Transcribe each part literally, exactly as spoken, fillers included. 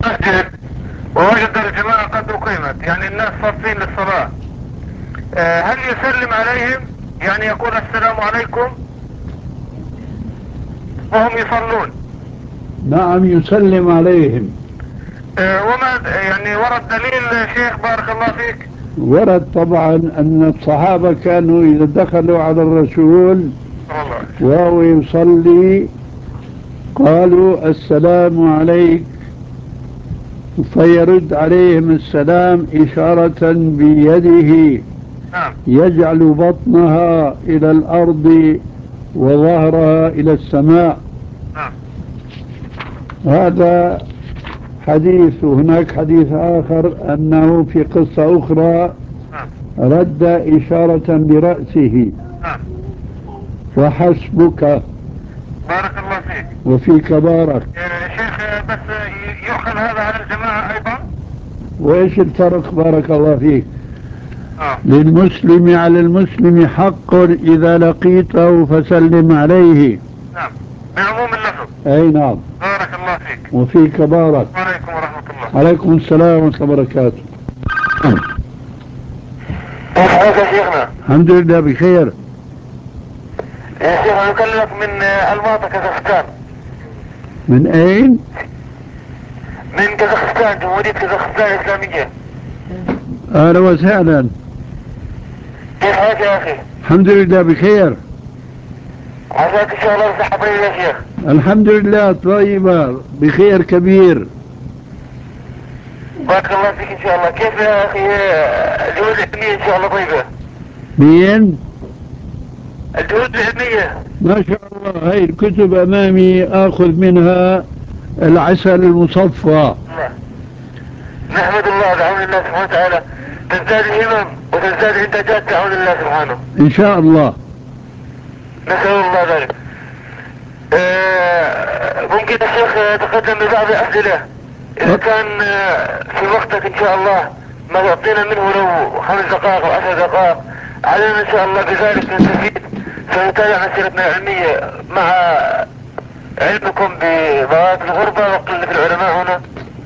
المسجد ووجد الجماعة قد أقيمت، يعني الناس صافين للصلاة، آه هل يسلم عليهم؟ يعني يقول السلام عليكم وهم يصلون؟ نعم يسلم عليهم. آه وما يعني ورد دليل شيخ بارك الله فيك؟ ورد طبعا أن الصحابة كانوا إذا دخلوا على الرسول والله. وهو يصلي قالوا السلام عليك، فيرد عليهم السلام إشارة بيده نعم. يجعل بطنها إلى الأرض وظهرها إلى السماء. نعم. هذا حديث. هناك حديث آخر أنه في قصة أخرى نعم. رد إشارة برأسه نعم. وحسبك بارك الله فيك. وفيك بارك. يا شيخ بس يؤخذ هذا على الجماعة أيضا؟ وإيش الفرق بارك الله فيك؟ آه. للمسلم على المسلم حق إذا لقيته فسلم عليه. نعم بعموم اللفظ. أي نعم. بارك الله فيك. وفيك بارك. وعليكم ورحمة الله. عليكم السلام ورحمة الله وبركاته. كيف حالك يا شيخنا؟ الحمد لله بخير. يا شيخ أنا أكلمك من الماطة كازاخستان. من أين؟ من كازاخستان، جمهورية كازاخستان الإسلامية. أهلا وسهلا. كيف حالك يا أخي؟ الحمد لله بخير. عساك إن شاء الله بصحة طيبة يا شيخ. الحمد لله طيبة بخير كبير. بارك الله فيك إن شاء الله. كيف يا أخي الجهود العلمية إن شاء الله طيبة؟ مين؟ الجهود العلمية. ما شاء الله. هاي الكتب أمامي آخذ منها العسل المصفى. الله. نحمد الله بعون الله سبحانه وتعالى، تزداد الهمم وتزداد الإنتاجات بعون الله سبحانه. إن شاء الله. نسأل الله ذلك. آه ممكن الشيخ تقدم ببعض الأسئلة إذا كان في وقتك إن شاء الله، ما يعطينا منه لو خمس دقائق أو عشر دقائق، علينا إن شاء الله بذلك نستفيد فنتابع مسيرتنا العلمية مع علمكم بضوابط الغربة وقلة العلماء هنا.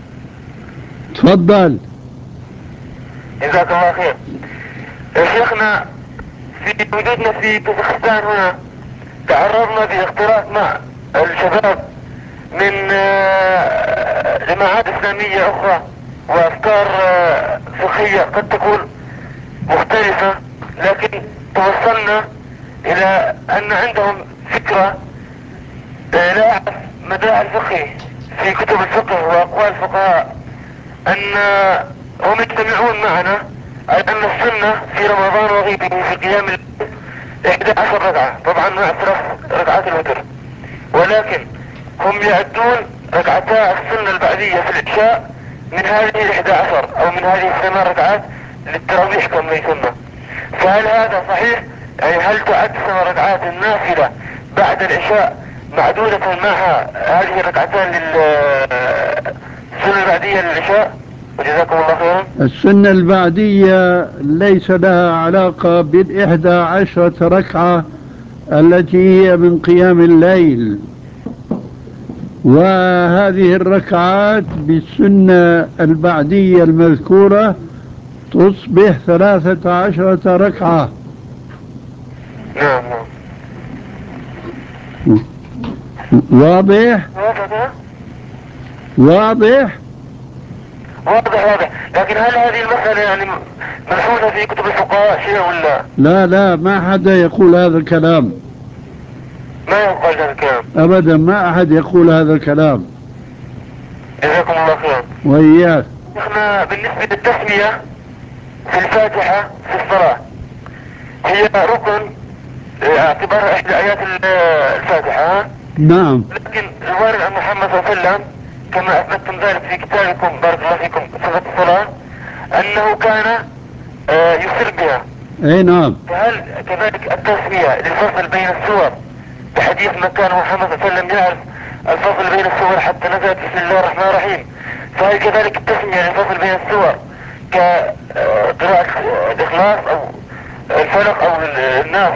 تفضل. جزاك الله خير. يا شيخنا في وجودنا في كازاخستان هنا تعرضنا باختلاط مع الشباب من جماعات إسلامية أخرى وأفكار فقهية قد تكون مختلفة، لكن توصلنا إلى أن عندهم فكرة لا أعرف مداها الفقهي في كتب الفقه وأقوال الفقهاء، أن هم يجتمعون معنا على أن السنة في رمضان وغيره في قيام الليل إحدى عشر ركعة، طبعا مع ثلاث ركعات الوتر، ولكن هم يعدون ركعتا السنة البعدية في العشاء من هذه الإحدى عشر أو من هذه الثمان ركعات للتراويح كما يسمى. فهل هذا صحيح؟ يعني هل تعد ثمان ركعات النافلة بعد العشاء معدودة معها هذه الركعتان للسنة البعدية للعشاء؟ وجزاكم الله خيرا. السنة البعدية ليس لها علاقة بالإحدى عشرة ركعة التي هي من قيام الليل، وهذه الركعات بالسنة البعدية المذكورة تصبح ثلاثة عشرة ركعة. نعم نعم. واضح؟ واضح؟ واضح واضح. لكن هل هذه المسألة يعني مبحوثة في كتب الفقهاء شيء ولا؟ لا لا، ما حدا يقول هذا الكلام. ما يقال هذا الكلام أبدا، ما أحد يقول هذا الكلام. جزاكم الله خيرا. وإياك. احنا بالنسبة للتسمية في الفاتحة في الصلاة هي ركن اعتبارها احدى ايات الفاتحة. نعم. لكن الوارد عن محمد صلى الله عليه وسلم كما اثبتتم ذلك في كتابكم بارك الله فيكم صفة الصلاة انه كان اه يسر بها. اي نعم. فهل كذلك التسمية للفصل بين السور بحديث ما كان محمد صلى الله عليه وسلم يعرف الفصل بين السور حتى نزلت بسم الله الرحمن الرحيم، فهل كذلك التسمية للفصل بين السور كقراءة الإخلاص أو الفلق أو الناس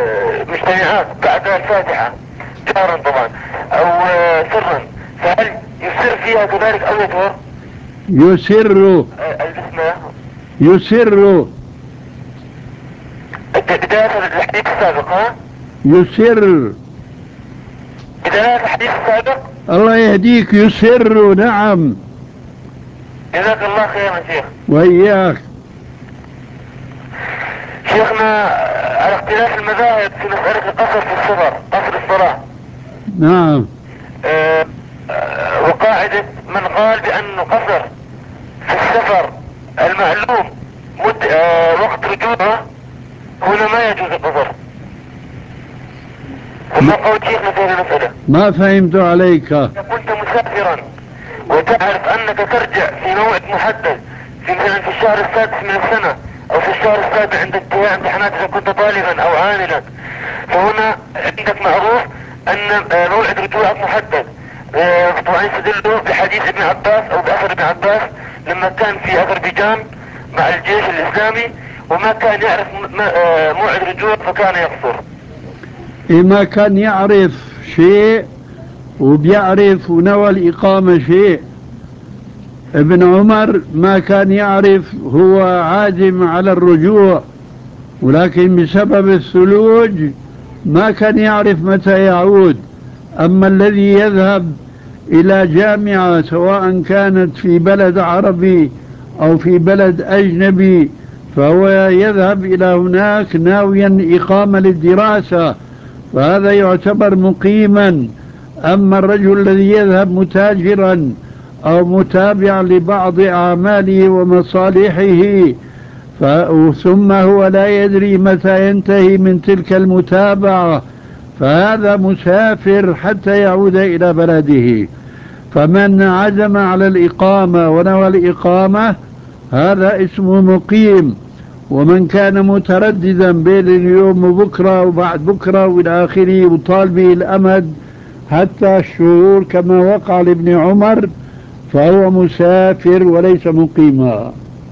مجتمعات بعد الفاتحة جهرا طبعا أو سرا، فهل يسر فيها كذلك أو يظهر؟ يسر. البسمة يسر. بداية الحديث السابق. ها يسر. بداية الحديث السابق. الله يهديك، يسر. نعم. جزاك الله خيرا شيخ. وإياك. شيخنا على اختلاف المذاهب في مسألة القصر في السفر، قصر الصلاة. نعم. أه أه وقاعدة من قال بأن قصر في السفر المعلوم مد أه وقت رجوعه، هنا ما يجوز القصر. وما قول شيخنا في هذه المسألة؟ ما فهمت عليك. إذا كنت مسافرا وتعرف أنك ترجع في موعد محدد، في مثلا في الشهر السادس من السنة أو في الشهر السابع عند انتهاء امتحانات إذا كنت طالبا أو عاملا، فهنا عندك معروف أن موعد رجوعك محدد. طبعا يستدلوا بحديث ابن عباس أو بأثر ابن عباس لما كان في أذربيجان مع الجيش الإسلامي وما كان يعرف موعد رجوع فكان يقصر. ما كان يعرف شيء وبيعرف ونوى الإقامة شيء. ابن عمر ما كان يعرف، هو عازم على الرجوع، ولكن بسبب الثلوج ما كان يعرف متى يعود. أما الذي يذهب إلى جامعة سواء كانت في بلد عربي أو في بلد أجنبي فهو يذهب إلى هناك ناويا إقامة للدراسة، فهذا يعتبر مقيما. أما الرجل الذي يذهب متاجرا أو متابعا لبعض أعماله ومصالحه ثم هو لا يدري متى ينتهي من تلك المتابعة، فهذا مسافر حتى يعود إلى بلده. فمن عزم على الإقامة ونوى الإقامة هذا اسمه مقيم. ومن كان مترددا بين اليوم وبكرة وبعد بكرة والى آخره وطال به الأمد حتى الشهور كما وقع لابن عمر فهو مسافر وليس مقيما.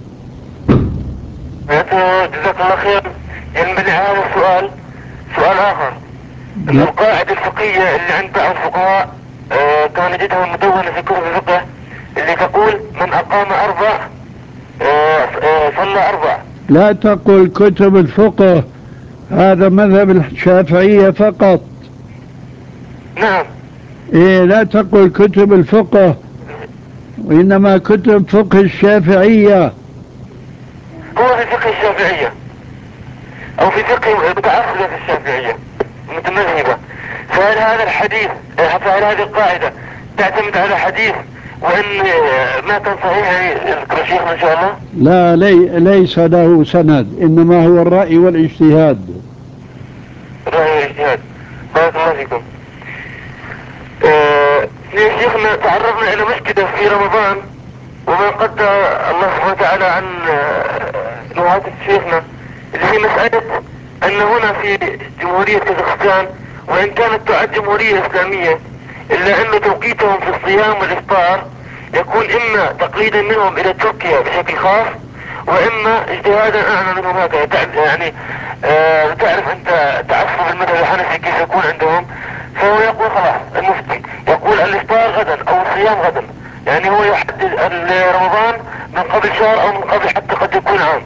جزاك الله خير. ينبني هذا السؤال سؤال آخر. القاعدة الفقهية اللي عند بعض الفقهاء آه كان نجدها مدونة في كتب الفقه اللي تقول من أقام أربع آه آه صلى أربع. لا تقل كتب الفقه، هذا مذهب الشافعية فقط. نعم. إيه، لا تقل كتب الفقه، وإنما كتب فقه الشافعية. هو في فقه الشافعية أو في فقه متعصبة في الشافعية متمذهبة، فهل هذا الحديث فهل هذه القاعدة تعتمد على حديث وإن ما كان صحيح يذكر شيخنا إن شاء الله؟ لا لي ليس له سند، إنما هو الرأي والاجتهاد. الرأي والاجتهاد. بارك الله فيكم. آه يا شيخنا تعرضنا إلى مشكلة في رمضان وما قدر الله سبحانه وتعالى عن نهاية شيخنا، اللي هي مسألة أن هنا في جمهورية كازاخستان وإن كانت تعد جمهورية إسلامية إلا أن توقيتهم في الصيام والإفطار يكون إما تقليدا منهم إلى تركيا بشكل خاص وإما اجتهادا أعلى منهم هكذا. يعني آه تعرف أنت تعصب المذهب الحنفي كيف يكون عندهم، فهو يقول خلاص المفتي يقول الإفطار غدا أو الصيام غدا، يعني هو يحدد رمضان من قبل شهر أو من قبل حتى قد يكون عام.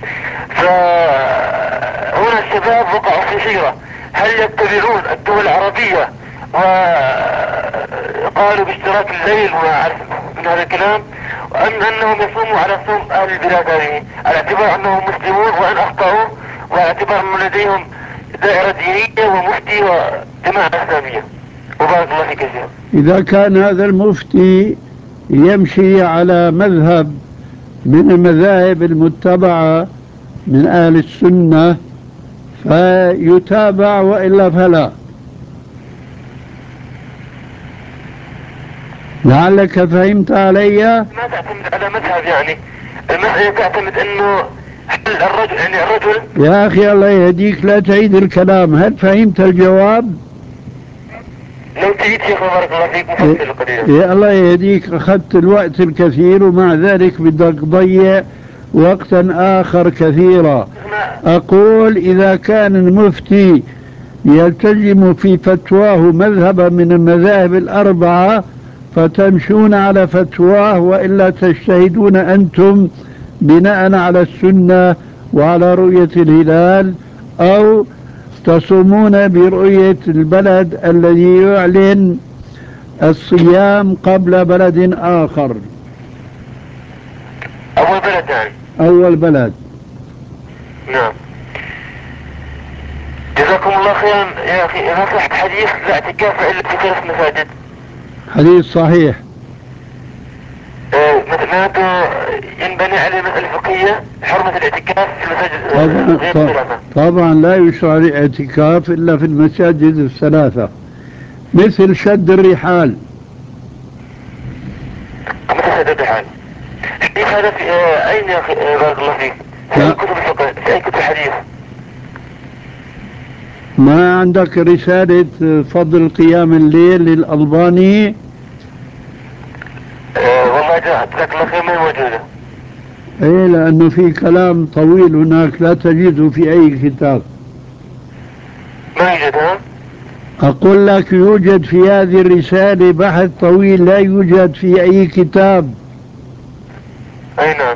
فهنا الشباب وقعوا في حيرة، هل يتبعون الدول العربية وقالوا باشتراك الليل وعرف من هذا الكلام، أم أنهم يصوموا على صوم أهل البلاد هذه على اعتبار أنهم مسلمون وإن أخطأوا وعلى اعتبار أن لديهم دائرة دينية ومفتي وجماعة إسلامية. وبارك الله فيك يا شيخ. إذا كان هذا المفتي يمشي على مذهب من المذاهب المتبعة من أهل السنة فيتابع وإلا فلا. لعلك فهمت علي. ما تعتمد على مذهب، يعني المسألة تعتمد انه هل الرجل يعني الرجل. يا أخي الله يهديك لا تعيد الكلام، هل فهمت الجواب؟ لو تعيد شيخ بارك الله فيك مفصل قليلا. يا الله يهديك أخذت الوقت الكثير ومع ذلك بدك تضيع وقتا آخر كثيرا. أقول إذا كان المفتي يلتزم في فتواه مذهبا من المذاهب الأربعة فتمشون على فتواه، وإلا تجتهدون أنتم بناء على السنة وعلى رؤية الهلال، أو تصومون برؤية البلد الذي يعلن الصيام قبل بلد آخر. أول بلد يعني. أول بلد. نعم. جزاكم الله خيرا يا أخي. إذا صح حديث لا اعتكاف إلا في ثلاث مساجد. حديث صحيح. آه معناته ينبني عليه مسألة فقهية حرمة الاعتكاف في المساجد طبعا, غير الثلاثة. طبعا لا يشرع الاعتكاف إلا في المساجد الثلاثة، مثل شد الرحال. مثل شد الرحال. حديث هذا في آه أين يا أخي بارك الله فيك؟ في أي كتب الفقه؟ في أي كتب الحديث؟ ما عندك رسالة فضل قيام الليل للألباني؟ أه والله جزاك الله خير ما هي موجودة. ايه، لأنه في كلام طويل هناك لا تجده في أي كتاب. ما يوجد. ها؟ أقول لك يوجد في هذه الرسالة بحث طويل لا يوجد في أي كتاب. أي نعم.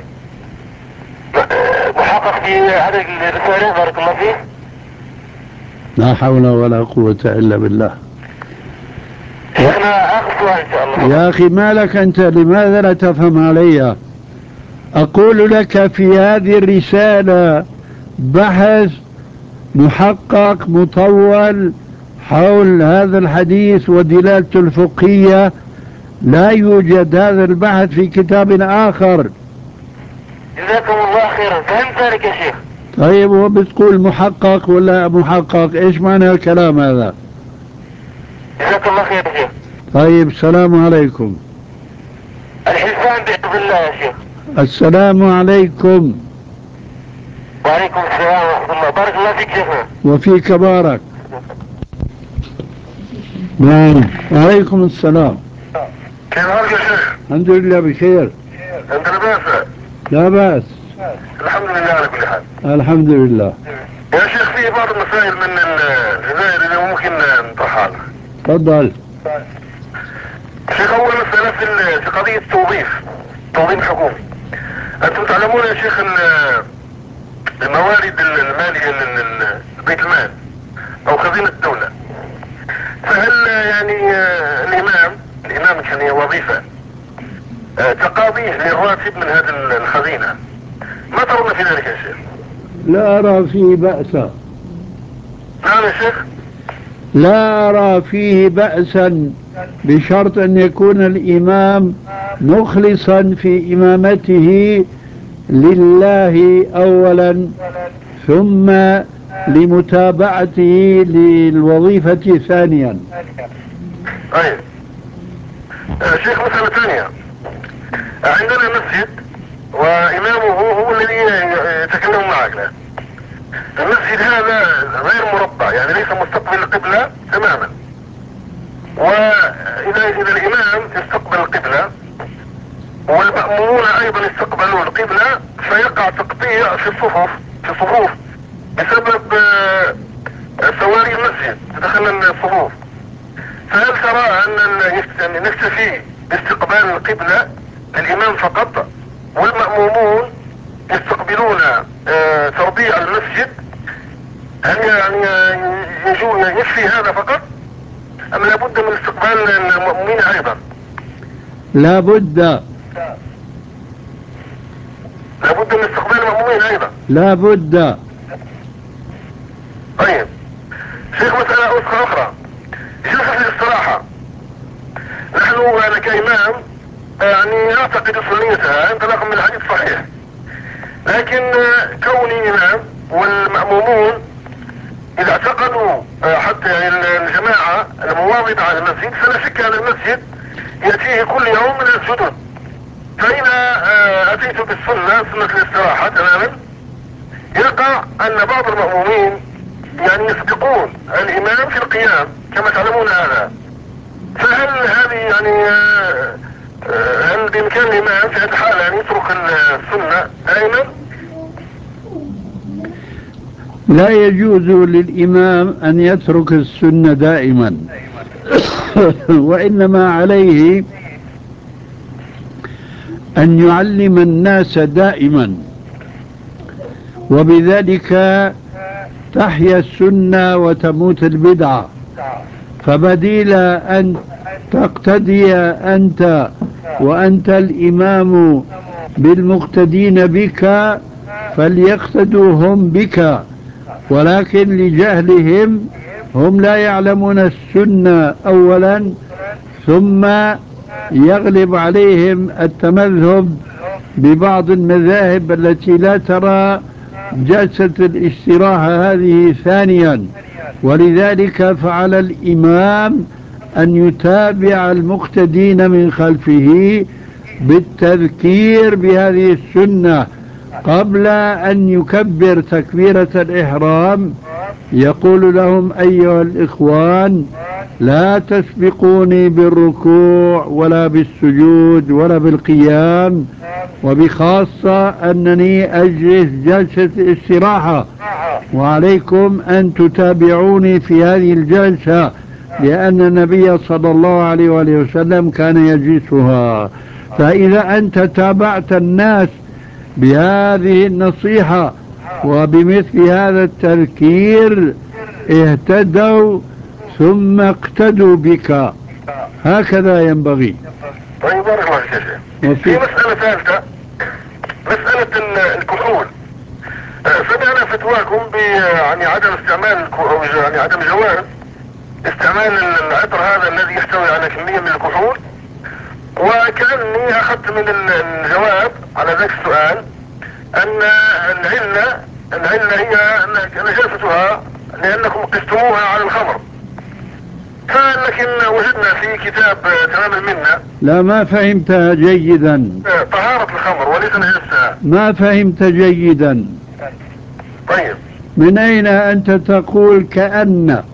محقق في هذه الرسالة بارك الله فيك. لا حول ولا قوة إلا بالله. شيخنا آخر سؤال إن شاء الله. يا أخي ما لك أنت، لماذا لا تفهم علي؟ أقول لك في هذه الرسالة بحث محقق مطول حول هذا الحديث ودلالته الفقهية، لا يوجد هذا البحث في كتاب آخر. جزاكم الله خيرا، فهمت ذلك يا شيخ. طيب وبتقول محقق ولا محقق، ايش معنى الكلام هذا؟ جزاك الله خير يا شيخ. طيب السلام عليكم. الحلفان بحفظ الله يا شيخ. السلام عليكم. وعليكم السلام ورحمة الله. بارك الله فيك شيخنا. وفيك بارك. نعم. وعليكم السلام. كيف حالك يا شيخ؟ الحمد لله بخير. انت لا بأس؟ لا بأس. الحمد لله على كل حال. الحمد لله. يا شيخ في بعض المسائل من الجزائر اللي ممكن نطرحها. تفضل. شيخ اول مسألة في في قضية التوظيف، توظيف حكومي. انتم تعلمون يا شيخ ان الموارد المالية لبيت المال او خزينة الدولة، فهل يعني الامام الامام كان هي وظيفة تقاضيه للراتب من هذه الخزينة، ما ترون في ذلك يا شيخ؟ لا أرى فيه بأسا. نعم يا شيخ. لا أرى فيه بأسا، بشرط أن يكون الإمام مخلصا في إمامته لله أولا، ثم لمتابعته للوظيفة ثانيا. طيب آه شيخ مسألة ثانية، عندنا مسجد وإمامه هو الذي يتكلم معك له. المسجد هذا غير مربع، يعني ليس مستقبل القبلة تماما، وإذا إذا الإمام يستقبل القبلة والمأمومون أيضا يستقبلون القبلة فيقع تقطيع في الصفوف في الصفوف بسبب سواري المسجد تدخل الصفوف. فهل ترى أن نكتفي باستقبال القبلة للإمام فقط والمأمومون يستقبلون تربيع المسجد؟ هل يعني يكفي هذا فقط أم لابد من استقبال المأمومين أيضا؟ لابد لابد من استقبال المأمومين أيضا. لابد. طيب شيخ مسألة أخرى، جلسة الاستراحة، نحن أنا كإمام يعني أعتقد سنيتها انطلاقا من الحديث صحيح، لكن كوني إمام والمأمومون إذا اعتقدوا حتى يعني الجماعة المواظبة على المسجد، فلا شك أن المسجد يأتيه كل يوم من السجود، فإذا أتيت بالسنة سنة الاستراحة تماما يقع أن بعض المأمومين يعني يسبقون الإمام في القيام كما تعلمون هذا. فهل هذه يعني هل بإمكان الإمام في هذه الحالة أن يترك السنة دائما؟ لا يجوز للإمام أن يترك السنة دائما وإنما عليه أن يعلم الناس دائما، وبذلك تحيا السنة وتموت البدعة. فبديل أن تقتدي أنت وأنت الإمام بالمقتدين بك فليقتدوا هم بك، ولكن لجهلهم هم لا يعلمون السنة أولا، ثم يغلب عليهم التمذهب ببعض المذاهب التي لا ترى جلسة الاستراحة هذه ثانيا. ولذلك فعل الإمام أن يتابع المقتدين من خلفه بالتذكير بهذه السنة قبل أن يكبر تكبيرة الإحرام. يقول لهم: أيها الإخوان، لا تسبقوني بالركوع ولا بالسجود ولا بالقيام، وبخاصة أنني أجلس جلسة استراحة، وعليكم أن تتابعوني في هذه الجلسة، لأن النبي صلى الله عليه وآله وسلم كان يجلسها. فإذا أنت تابعت الناس بهذه النصيحة وبمثل هذا التذكير اهتدوا ثم اقتدوا بك، هكذا ينبغي. طيب بارك الله فيك يا شيخ. في مسألة ثالثة، مسألة الكحول. سمعنا فتواكم ب يعني عدم استعمال أو يعني عدم جواز استعمال العطر هذا الذي يحتوي على كمية من الكحول، وكأني أخذت من الجواب على ذاك السؤال أن العلة العلة هي نجاستها لأنكم قستموها على الخمر، لكن وجدنا في كتاب تمام المنة. لا، ما فهمتها جيدا. طهارة الخمر وليس نجاستها. ما فهمت جيدا. طيب، من أين أنت تقول كأن،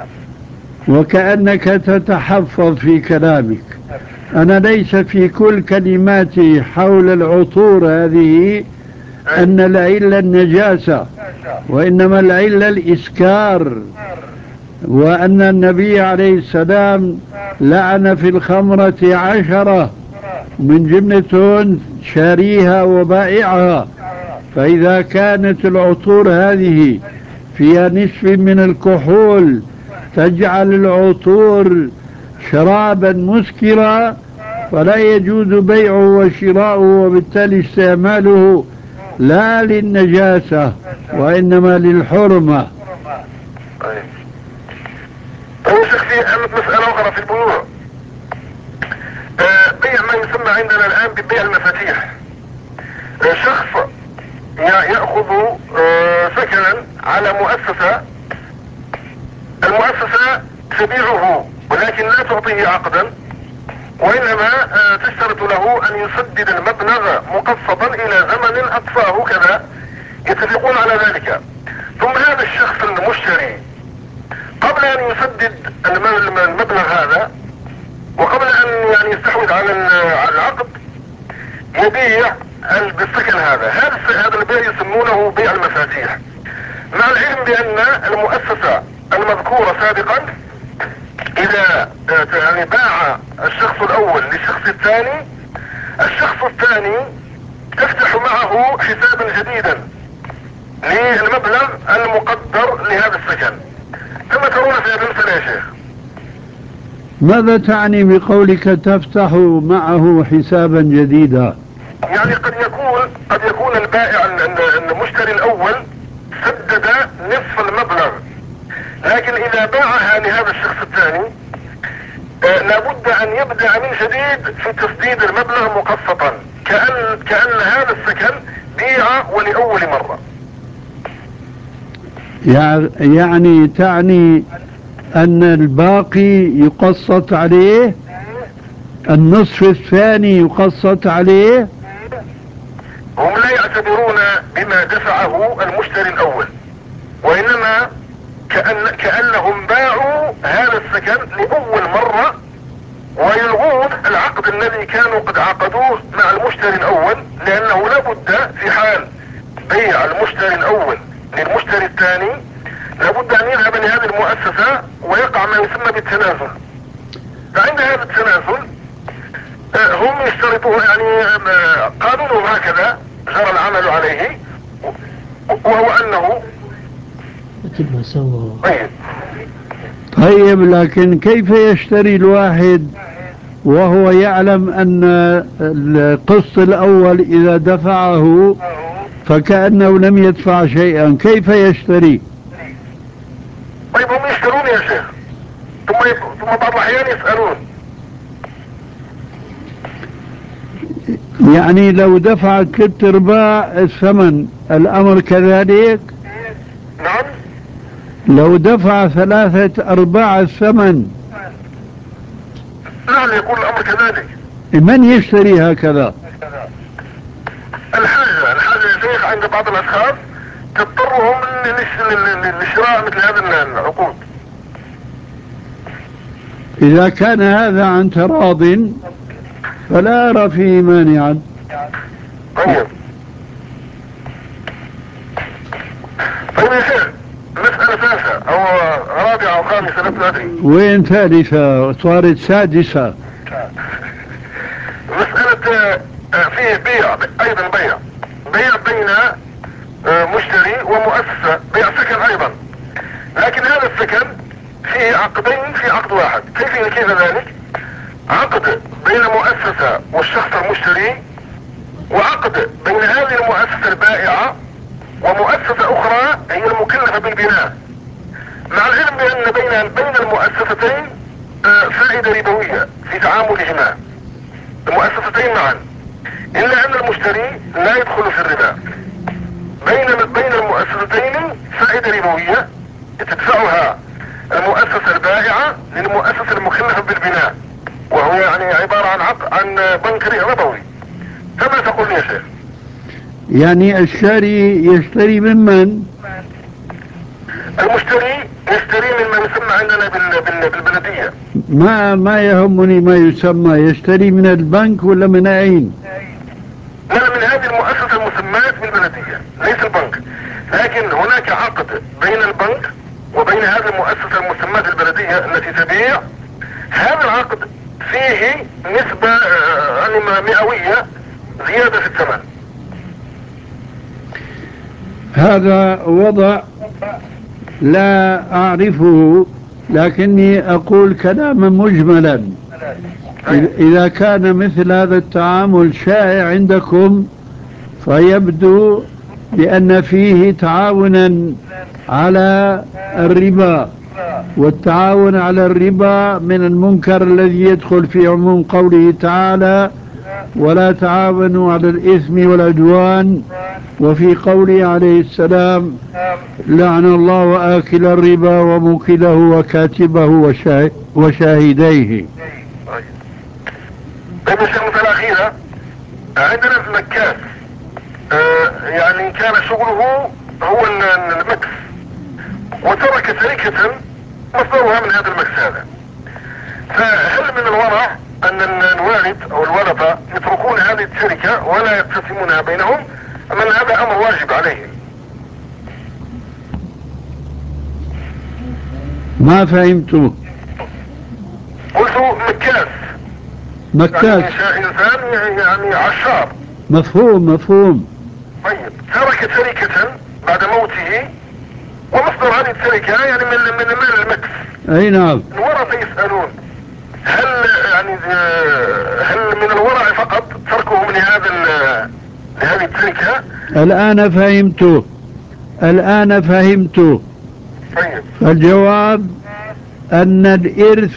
وكأنك تتحفظ في كلامك؟ أنا ليس في كل كلماتي حول العطور هذه أن العلة النجاسة، وإنما العلة الإسكار، وأن النبي عليه السلام لعن في الخمرة عشرة من جملة شاريها وبائعها. فإذا كانت العطور هذه فيها نصف من الكحول تجعل العطور شرابا مسكرا، فلا يجوز بيعه وشراؤه، وبالتالي استعماله لا للنجاسة وإنما للحرمة. طيب طيب شيخ، في مسألة أخرى في البيوع. آه بيع ما يسمى عندنا الآن ببيع المفاتيح. آه شخص يأخذ آه سكنا على مؤسسة، المؤسسة تبيعه ولكن لا تعطيه عقدا، وإنما آه تشترط له أن يسدد المبلغ مقسطا إلى زمن أقصاه كذا، يتفقون على ذلك. ثم هذا الشخص المشتري قبل أن يسدد المبلغ هذا وقبل أن يعني يستحوذ على العقد يبيع بالسكن هذا. هذا البيع يسمونه بيع المفاتيح، مع العلم بأن المؤسسة المذكورة سابقا إذا يعني باع الشخص الأول للشخص الثاني، الشخص الثاني تفتح معه حسابا جديدا للمبلغ المقدر لهذا السكن. كما ترون في هذا المثال يا شيخ. ماذا تعني بقولك تفتح معه حسابا جديدا؟ يعني قد يكون قد يكون البائع المشتري الأول سدد نصف المبلغ، لكن إذا باعها لهذا الشخص الثاني آه لابد أن يبدأ من جديد في تسديد المبلغ مقسطا، كأن كأن هذا السكن بيع ولأول مرة. يعني تعني أن الباقي يقسط عليه، النصف الثاني يقسط عليه؟ هم لا يعتبرون بما دفعه المشتري الأول، وإنما كأن كأنهم باعوا هذا السكن لأول مرة، ويلغون العقد الذي كانوا قد عقدوه مع المشتري الأول، لأنه لا بد في حال بيع المشتري الأول للمشتري الثاني لابد أن يذهب لهذه المؤسسة ويقع ما يسمى بالتنازل. فعند هذا التنازل هم يشترطون يعني قانونه هكذا جرى العمل عليه، وهو انه طيب. طيب لكن كيف يشتري الواحد وهو يعلم أن القسط الأول إذا دفعه فكأنه لم يدفع شيئا، كيف يشتري؟ طيب هم يشترون يا شيخ، ثم ثم بعض الأحيان يسألون. يعني لو دفع ثلاث أرباع الثمن الأمر كذلك؟ نعم. لو دفع ثلاثة أرباع الثمن نعم يكون الأمر كذلك. من يشتري هكذا؟ الحاجة الحاجة يا شيخ عند بعض الأشخاص تضطرهم لشراء مثل هذه العقود. إذا كان هذا عن تراض فلا أرى فيه مانعا. طيب. طيب يا شيخ، مسألة ثالثة أو رابعة أو خامسة لا أدري. وين ثالثة؟ صارت سادسة. مسألة فيه بيع، أيضا بيع بيع بين مشتري ومؤسسة، بيع سكن أيضا، لكن هذا السكن فيه عقدين في عقد واحد. كيف كيف ذلك؟ عقد بين مؤسسة والشخص المشتري، وعقد بين هذه المؤسسة البائعة ومؤسسة أخرى هي المكلفة بالبناء، مع العلم بأن بين بين المؤسستين فائدة ربوية في تعاملهما المؤسستين معا، إلا أن المشتري لا يدخل في الربا. بين بين المؤسستين فائدة ربوية تدفعها المؤسسة البائعة للمؤسسة المكلفة بالبناء، وهو يعني عبارة عن عقد عن بنك ربوي. كما تقول يا شيخ؟ يعني الشاري يشتري ممن؟ المشتري يشتري مما يسمى عندنا بال بال بالبلدية. ما ما يهمني ما يسمى، يشتري من البنك ولا من أين؟ لا، من هذه المؤسسة المسماة بالبلدية، ليس البنك، لكن هناك عقد بين البنك وبين هذه المؤسسة المسماة بالبلدية التي تبيع. هذا العقد فيه نسبة يعني مئوية زيادة في الثمن. هذا وضع لا أعرفه، لكني أقول كلاما مجملا. إذا كان مثل هذا التعامل شائع عندكم فيبدو بأن فيه تعاونا على الربا، والتعاون على الربا من المنكر الذي يدخل في عموم قوله تعالى: ولا تعاونوا على الإثم والعدوان، وفي قوله عليه السلام: لعن الله آكل الربا وموكله وكاتبه وشاهديه. طيب الشيخ، مثلا أخيرة، عندنا في مكاس آه يعني كان شغله هو المكس، وترك شركة مصدرها من هذا المكس هذا، فهل من الورع أن الوالد أو الورثة يتركون هذه الشركة ولا يقتسمونها بينهم، أم أن هذا أمر واجب عليهم؟ ما فهمته. قلت مكاس. مكاس يعني إنسان يعني عشار. مفهوم مفهوم. طيب، ترك شركة بعد موته، ومصدر هذه الشركة يعني من من مال المكس. أي نعم. الورثة يسألون هل يعني هل من الورع فقط تركهم لهذا لهذه الشركة؟ الآن فهمت الآن فهمت. طيب. الجواب أن الإرث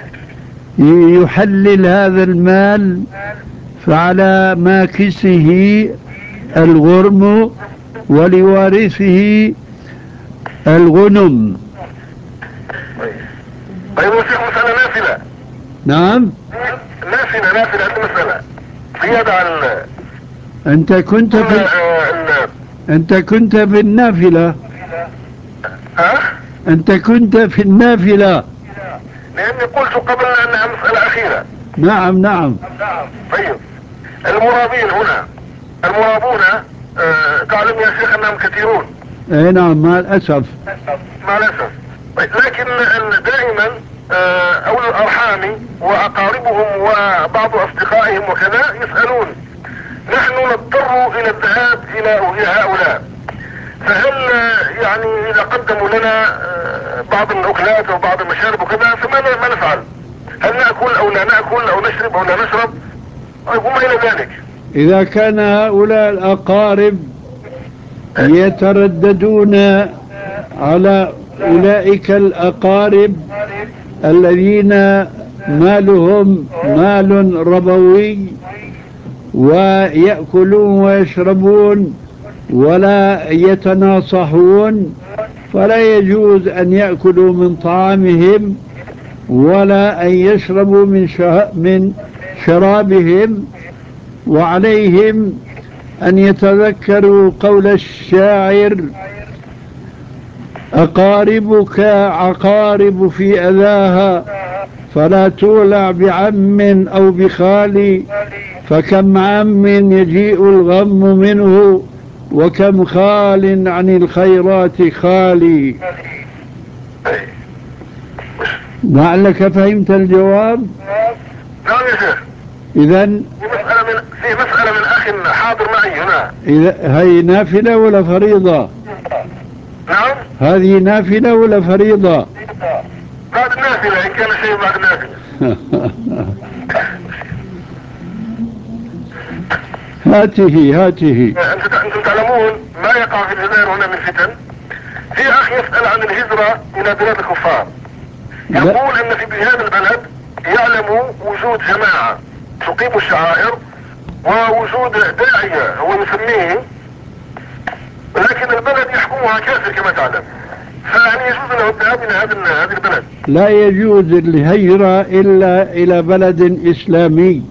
يحلل هذا المال، فعلى ماكسه الغرم ولوارثه الغنم. طيب. طيب يا شيخ، مسألة نافلة. نعم، نافلة نافلة هذه مسألة زيادة على أنت كنت في ال... أنت كنت في النافلة. ها؟ أنت كنت في النافلة. لأني قلت قبل أنها مسألة أخيرة. نعم نعم. طيب، المرابين هنا، المرابون آه تعلم يا شيخ أنهم كثيرون. اي نعم، مع الأسف. مع الأسف. طيب، لكن دائما آه، أولي الأرحام وأقاربهم وبعض أصدقائهم وكذا يسألون، نحن نضطر إلى الذهاب إلى هؤلاء، فهل آه، يعني إذا قدموا لنا آه، بعض الأكلات أو بعض المشارب وكذا فما ما نفعل؟ هل نأكل أو لا نأكل أو نشرب أو لا نشرب وما إلى ذلك؟ إذا كان هؤلاء الأقارب يترددون على أولئك الأقارب الذين مالهم مال ربوي ويأكلون ويشربون ولا يتناصحون، فلا يجوز أن يأكلوا من طعامهم ولا أن يشربوا من من شرابهم، وعليهم أن يتذكروا قول الشاعر: أقاربك عقارب في أذاها، فلا تولع بعم أو بخال، فكم عم يجيء الغم منه وكم خال عن الخيرات خالي. لعلك فهمت الجواب. نعم يا شيخ. إذن في مسألة من في مسألة من أخ حاضر معي هنا. إذا هي نافلة ولا فريضة؟ نعم. هذه نافلة ولا فريضة؟ بعد نافلة، إن كان شيء بعد نافلة. هاته هاته. أنتم تعلمون ما يقع في الجزائر هنا من فتن. في أخ يسأل عن الهجرة إلى بلاد الكفار، يقول أن في هذا البلد يعلم وجود جماعة تقيم الشعائر ووجود داعية هو يسميه، لكن البلد يحكمها كافر كما تعلم، فهل يجوز له الذهاب إلى هذا البلد؟ لا يجوز الهجرة إلا إلى بلد إسلامي.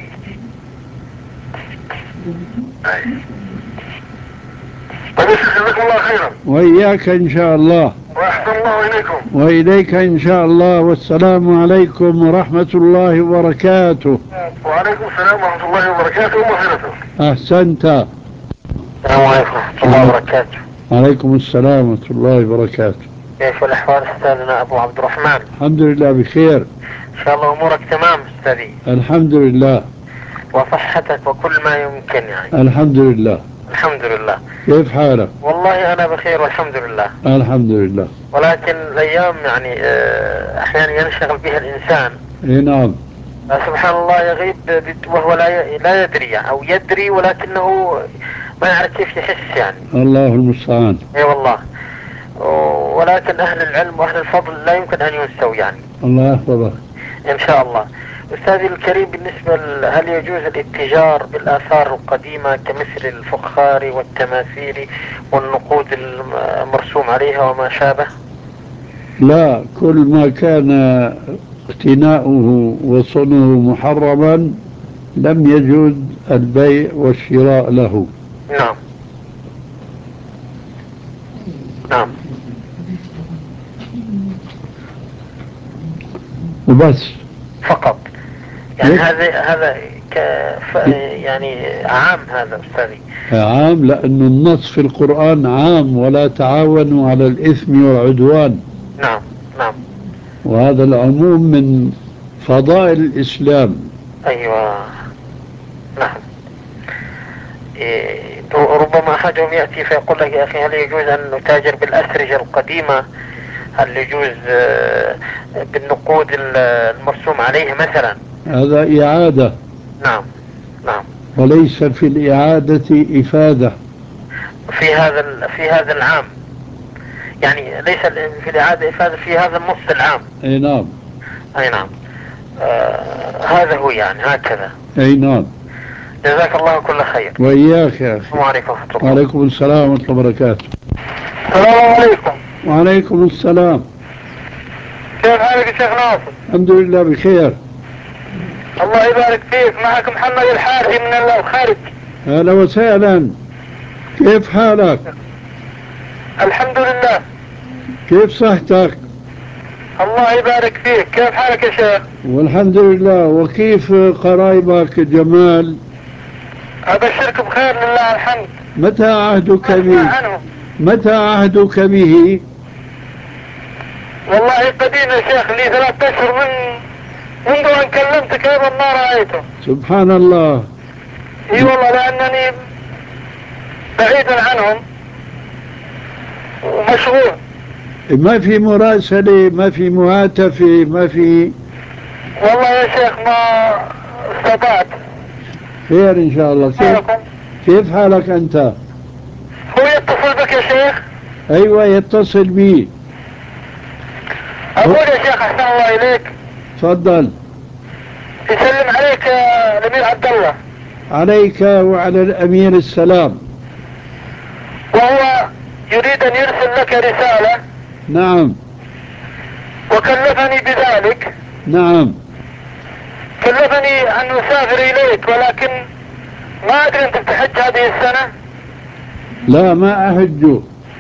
طيب يا شيخ جزاكم الله خيرا. وإياك إن شاء الله. وأحسن الله إليكم. وإليك إن شاء الله. والسلام عليكم ورحمة الله وبركاته. وعليكم السلام ورحمة الله وبركاته ومغفرته. أحسنت. السلام عليكم ورحمة الله وبركاته. عليكم السلام ورحمة الله وبركاته. كيف الأحوال أستاذنا أبو عبد الرحمن؟ الحمد لله بخير. إن شاء الله أمورك تمام أستاذي؟ الحمد لله. وصحتك وكل ما يمكن يعني؟ الحمد لله. الحمد لله. كيف حالك؟ والله أنا بخير والحمد لله. الحمد لله. ولكن الأيام يعني أحيانا ينشغل بها الإنسان. إيه نعم. سبحان الله يغيب وهو لا لا يدري أو يدري ولكنه ما يعرف كيف يحس يعني. الله المستعان. اي والله. ولكن أهل العلم وأهل الفضل لا يمكن أن ينسوا يعني. الله يحفظك. إن شاء الله. أستاذي الكريم، بالنسبة هل يجوز الاتجار بالآثار القديمة كمثل الفخار والتماثيل والنقود المرسوم عليها وما شابه؟ لا، كل ما كان اقتناؤه وصنه محرما لم يجوز البيع والشراء له. نعم نعم. وبس فقط يعني هذا هذا ك يعني عام هذا أستاذي؟ عام، لأنه النص في القرآن عام: ولا تعاونوا على الإثم والعدوان. نعم نعم. وهذا العموم من فضائل الإسلام. أيوة نعم. إيه ربما أحدهم يأتي فيقول لك: يا أخي هل يجوز أن نتاجر بالأسرجة القديمة؟ هل يجوز بالنقود المرسوم عليها مثلا؟ هذا إعادة. نعم نعم. وليس في الإعادة إفادة في هذا في هذا العام، يعني ليس في الإعادة إفادة في هذا النص العام. أي نعم. أي نعم. آه هذا هو يعني هكذا. أي نعم. جزاك الله كل خير. وإياك يا أخي. وعليكم ورحمة الله. وعليكم السلام ورحمة الله وبركاته. السلام عليكم. وعليكم السلام. كيف حالك يا شيخ ناصر؟ الحمد لله بخير. الله يبارك فيك. معك محمد الحارثي من الخارج. أهلا وسهلا. كيف حالك؟ الحمد لله. كيف صحتك؟ الله يبارك فيك. كيف حالك يا شيخ؟ والحمد لله. وكيف قرايبك جمال؟ أبشرك بخير لله الحمد. متى عهدك به؟ متى عهدك به؟ والله قديم يا شيخ، لي ثلاثة اشهر من منذ ان كلمتك ايضا ما رأيته. سبحان الله. اي والله، لانني بعيدا عنهم ومشغول. ما في مراسلة، ما في مهاتفة، ما في؟ والله يا شيخ ما استطعت. خير إن شاء الله. كيف كيف حالك أنت؟ هو يتصل بك يا شيخ؟ أيوة يتصل بي. أقول يا شيخ أحسن الله إليك. تفضل. يسلم عليك يا الأمير عبد الله. عليك وعلى الأمير السلام. وهو يريد أن يرسل لك رسالة. نعم. وكلفني بذلك. نعم. كلفني أن أسافر إليك، ولكن ما أدري أنت بتحج هذه السنة. لا ما أحج.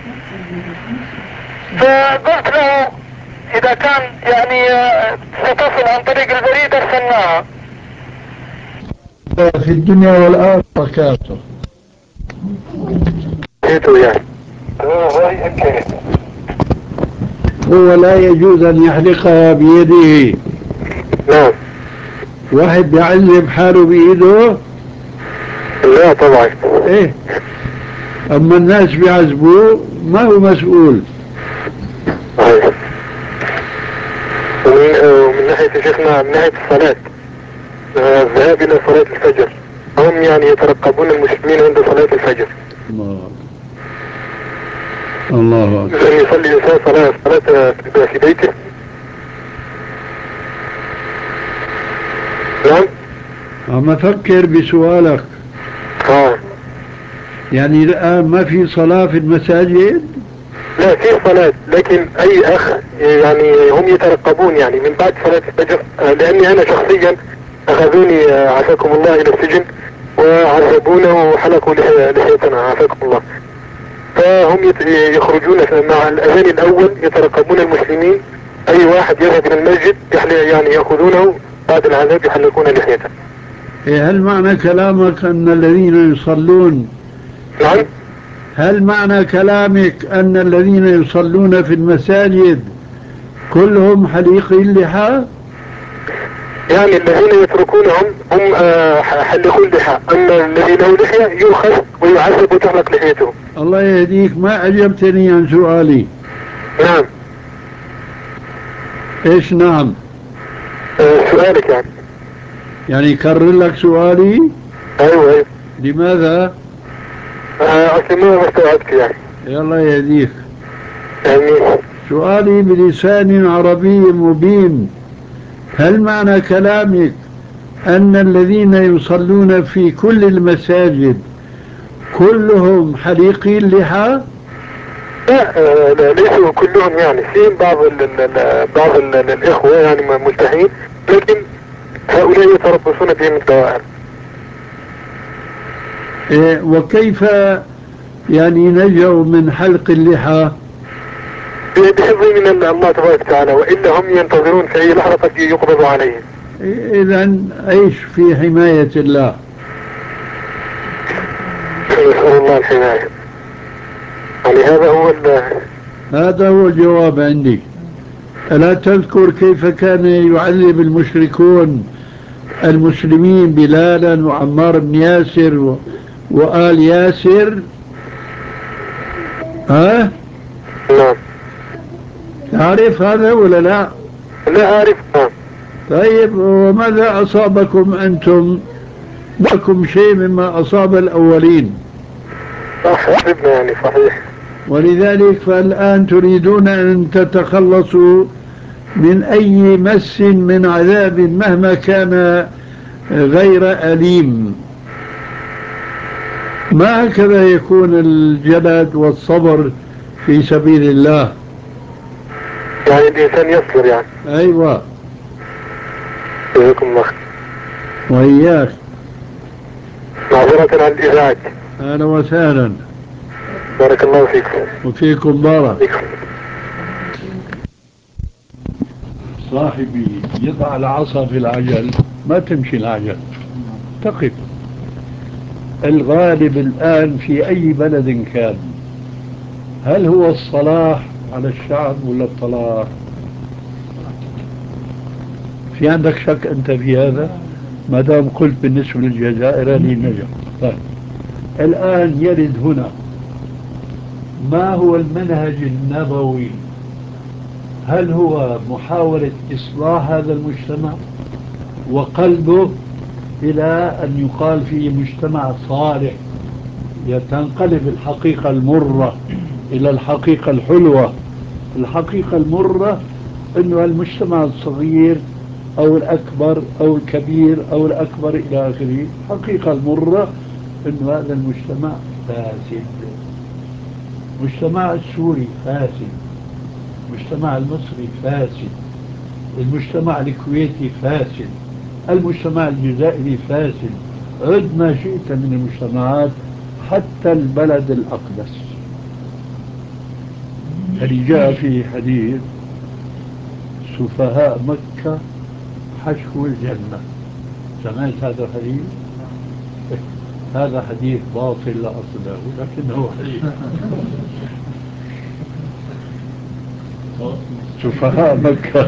فقلت له إذا كان يعني ستصل عن طريق البريد أرسلناها. في الدنيا والآخرة كافر. هو لا يجوز أن يحلقها بيده. نعم. واحد بيعذب حاله بإيده؟ لا طبعا. إيه، أما الناس بيعذبوه ما هو مسؤول. ومن, ومن ناحية شيخنا، من ناحية الصلاة، الذهاب إلى صلاة الفجر، هم يعني يترقبون المسلمين عند صلاة الفجر. الله الله أكبر. أن يصلي الإنسان صلاة صلاة في بيته. نعم. عم أفكر بسؤالك. آه. يعني الآن ما في صلاة في المساجد؟ لا في صلاة، لكن أي أخ يعني هم يترقبون يعني من بعد صلاة الفجر، لأني أنا شخصيا أخذوني عافاكم الله إلى السجن وعذبونا وحلقوا لحيتنا عافاكم الله. فهم يخرجون مع الأذان الأول يترقبون المسلمين، أي واحد يذهب إلى المسجد يعني يأخذونه بعد العذاب يحلقون لحيته. إيه، هل معنى كلامك أن الذين يصلون؟ نعم. هل معنى كلامك أن الذين يصلون في المساجد كلهم حليقي اللحى؟ يعني الذين يتركونهم هم حلقوا اللحى، أما الذي له لحية يؤخذ ويعذب وتحلق لحيته. الله يهديك، ما أجبتني عن سؤالي. نعم. إيش نعم؟ أه سؤالك يعني. يعني كرر لك سؤالي. أيوة أيوة. لماذا؟ أصلي ما استوعبت يعني. يلا يهديك. يعني سؤالي بلسان عربي مبين. هل معنى كلامك أن الذين يصلون في كل المساجد كلهم حليقي اللحى؟ لا, آه لا ليسوا كلهم، يعني في بعض ال ال بعض ال الإخوة يعني ملتحين، لكن هؤلاء يتربصون بهم الدوائر. إيه، وكيف يعني نجوا من حلق اللحى؟ بحفظ من الله تبارك وتعالى، وإلا هم ينتظرون في أي لحظة قد يقبض عليهم. إذن عيش في حماية الله. نسأل الله الحماية. يعني هذا هو هذا هو الجواب عندي. ألا تذكر كيف كان يعذب المشركون المسلمين بلالا وعمار بن ياسر و... وآل ياسر؟ ها؟ نعم. تعرف هذا ولا لا؟ لا أعرف. طيب، وماذا أصابكم أنتم؟ لكم شيء مما أصاب الأولين. صح يعني صحيح. ولذلك فالآن تريدون أن تتخلصوا من أي مس من عذاب مهما كان غير أليم. ما هكذا يكون الجلد والصبر في سبيل الله. يعني الإنسان يصبر يعني. أيوة. جزاكم الله. وإياك. معذرة عن الإزعاج. أهلا وسهلا. بارك الله فيكم. وفيكم بارك. فيكم. صاحبي يضع العصا في العجل ما تمشي العجل، تقف. الغالب الآن في أي بلد كان، هل هو الصلاح على الشعب ولا الطلاق؟ في عندك شك أنت في هذا؟ ما دام قلت بالنسبة للجزائر هذه النجح. طيب الآن يرد هنا ما هو المنهج النبوي؟ هل هو محاولة إصلاح هذا المجتمع وقلبه إلى أن يقال فيه مجتمع صالح، تنقلب الحقيقة المرة إلى الحقيقة الحلوة؟ الحقيقة المرة أنه المجتمع الصغير أو الأكبر أو الكبير أو الأكبر إلى آخره، الحقيقة المرة أنه هذا المجتمع فاسد. المجتمع السوري فاسد، المجتمع المصري فاسد، المجتمع الكويتي فاسد، المجتمع الجزائري فاسد، عد ما شئت من المجتمعات، حتى البلد الأقدس الذي جاء فيه حديث سفهاء مكة حشو الجنة. سمعت هذا الحديث؟ هذا حديث باطل لا أصل له، لكنه حديث. سفهاء مكة.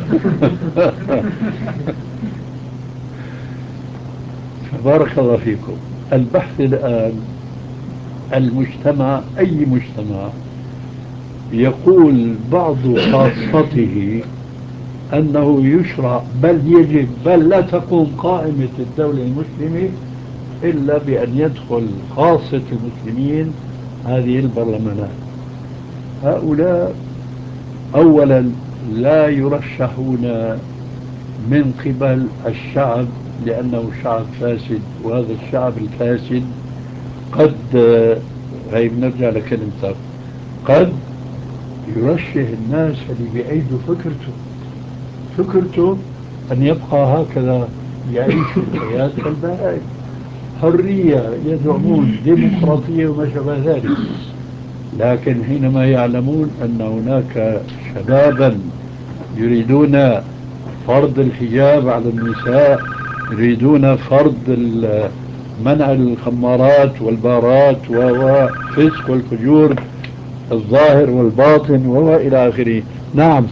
بارك الله فيكم. البحث الآن المجتمع، أي مجتمع يقول بعض خاصته أنه يشرع بل يجب بل لا تقوم قائمة الدولة المسلمة إلا بأن يدخل خاصة المسلمين هذه البرلمانات. هؤلاء أولا لا يرشحون من قبل الشعب لأنه شعب فاسد، وهذا الشعب الفاسد قد، هاي بنرجع لكلمتك، قد يرشح الناس اللي بأيدوا فكرته فكرته أن يبقى هكذا يعيش الحياة كالبهائم، حرية، يزعمون ديمقراطية وما شابه ذلك. لكن حينما يعلمون أن هناك شبابا يريدون فرض الحجاب على النساء، يريدون فرض منع الخمارات والبارات والفسق والفجور الظاهر والباطن وإلى آخره. نعم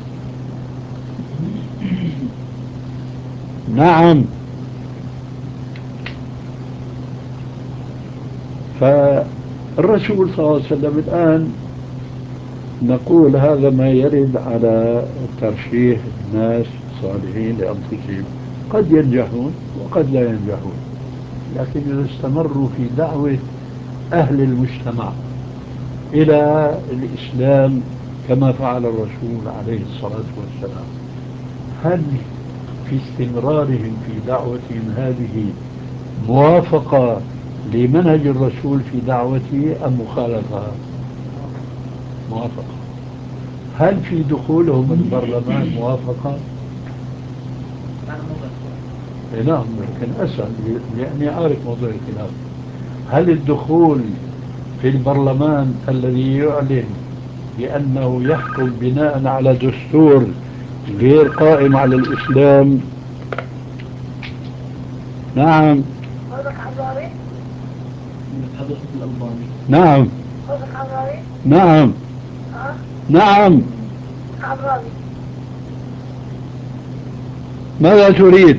نعم. فالرسول صلى الله عليه وسلم الآن نقول هذا ما يرد على ترشيح الناس الصالحين لأنفسهم، قد ينجحون وقد لا ينجحون، لكن إذا استمروا في دعوة أهل المجتمع إلى الإسلام كما فعل الرسول عليه الصلاة والسلام، هل في استمرارهم في دعوتهم هذه موافقة لمنهج الرسول في دعوته أم مخالفة؟ موافقة. هل في دخولهم البرلمان موافقة؟ نعم، لكن أسأل لأني أعرف موضوع الخلاف. هل الدخول في البرلمان الذي يعلن بأنه يحكم بناء على دستور غير قائم على الإسلام؟ نعم. نعم نعم نعم. ماذا تريد؟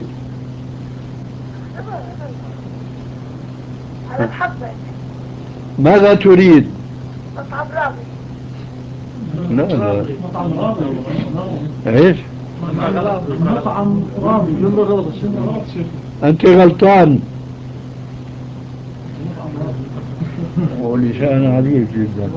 ماذا تريد؟ مطعم رامي. لا لا مطعم رامي. ايش؟ مطعم رامي من غلط. انت غلطان ولسان عريض جدا.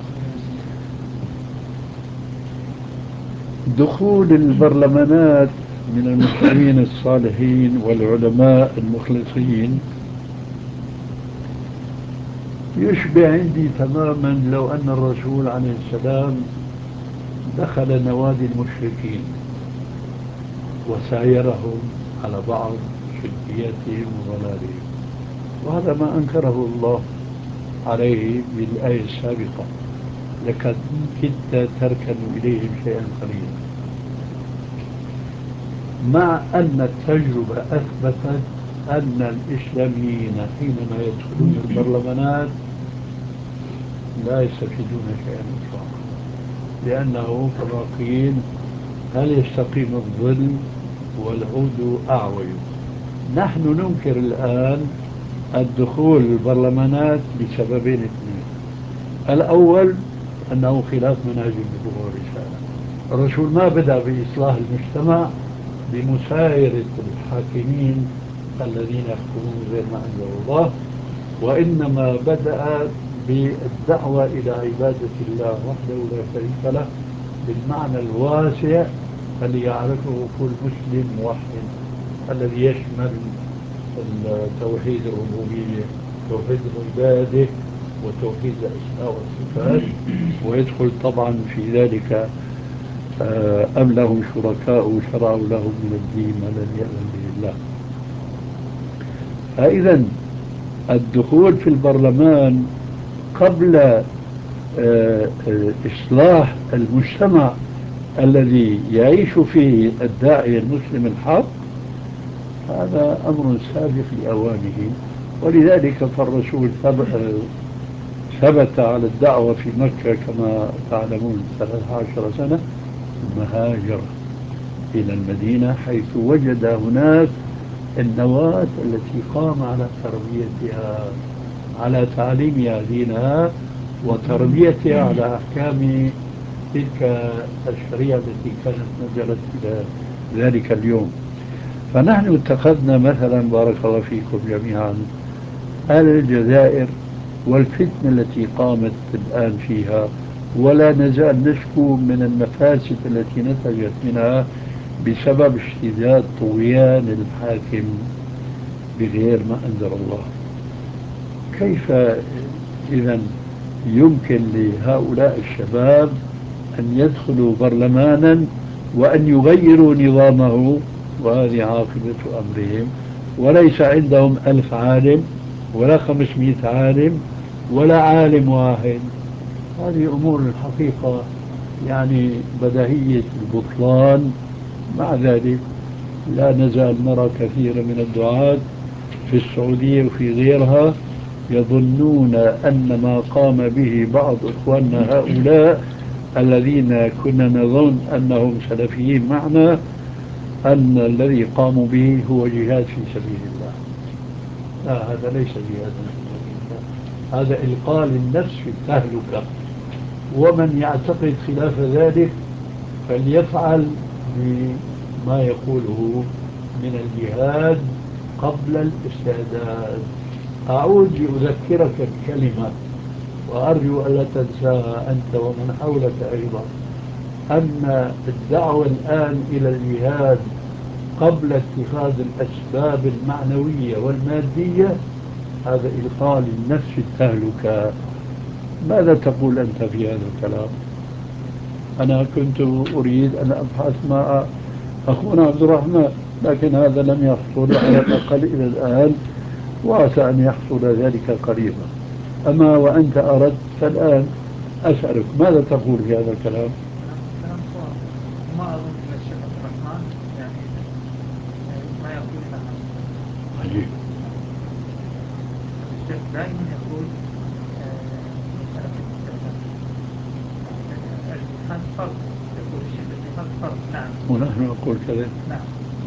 دخول البرلمانات من المسلمين الصالحين والعلماء المخلصين يشبه عندي تماما لو أن الرسول عليه السلام دخل نوادي المشركين وسايرهم على بعض شركياتهم وضلالهم، وهذا ما أنكره الله عليه بالآية السابقة: لقد كدت تركن إليهم شيئا قليلا. مع أن التجربة أثبتت أن الإسلاميين حينما يدخلون البرلمانات لا يستفيدون شيئا إطلاقا، لأنه كما قيل: هل يستقيم الظل والعود أعوج. نحن ننكر الآن الدخول البرلمانات لسببين اثنين. الأول أنه خلاف منهج النبوة والرسالة. الرسول ما بدأ بإصلاح المجتمع بمسايرة الحاكمين الذين يحكمون غير ما أنزل الله، وإنما بدأ بالدعوة إلى عبادة الله وحده لا شريك له بالمعنى الواسع الذي يعرفه كل مسلم موحد، الذي يشمل توحيد الربوبية، توحيد العبادة، وتوحيد الأسماء والصفات. ويدخل طبعا في ذلك أم لهم شركاء شرعوا لهم من الدين ما لم يأذن به الله. فإذا الدخول في البرلمان قبل إصلاح المجتمع الذي يعيش فيه الداعية المسلم الحق هذا أمر سابق لأوانه. ولذلك فالرسول ثبت على الدعوة في مكة كما تعلمون ثلاث عشر سنة، ثم هاجر إلى المدينة حيث وجد هناك النواة التي قام على تربيتها، على تعليمها دينها وتربيتها على أحكام تلك الشريعة التي كانت نزلت إلى ذلك اليوم. فنحن اتخذنا مثلا بارك الله فيكم جميعا آل الجزائر والفتنة التي قامت الآن فيها، ولا نزال نشكو من المفاسد التي نتجت منها بسبب اشتداد طغيان الحاكم بغير ما أنزل الله. كيف إذن يمكن لهؤلاء الشباب أن يدخلوا برلمانا وأن يغيروا نظامه، وهذه عاقبة أمرهم، وليس عندهم ألف عالم ولا خمسمائة عالم ولا عالم واحد؟ هذه أمور الحقيقة يعني بديهية البطلان. مع ذلك لا نزال نرى كثيرا من الدعاة في السعودية وفي غيرها يظنون أن ما قام به بعض إخواننا هؤلاء الذين كنا نظن أنهم سلفيين معنا أن الذي قاموا به هو جهاد في سبيل الله. لا، هذا ليس جهاد في سبيل الله، هذا إلقاء للنفس في التهلكة. ومن يعتقد خلاف ذلك فليفعل بما يقوله من الجهاد قبل الاستعداد. أعود لأذكرك بكلمة وأرجو ألا تنساها أنت ومن حولك أيضا، أن الدعوة الآن إلى الجهاد قبل اتخاذ الأسباب المعنوية والمادية هذا إلقاء للنفس التهلكة. ماذا تقول أنت في هذا الكلام؟ أنا كنت أريد أن أبحث مع أخونا عبد الرحمن، لكن هذا لم يحصل على الأقل إلى الآن، وعسى أن يحصل ذلك قريبا. أما وأنت أردت فالآن أسألك ماذا تقول في هذا الكلام؟ كلام صواب. ما أظن أن الشيخ عبد الرحمن يعني ما يقول لها. عجيب. الشيخ دائما يقول مسألة الجهاد فرض. يقول الشيخ الجهاد فرض. نعم. ونحن نقول كذلك. نعم.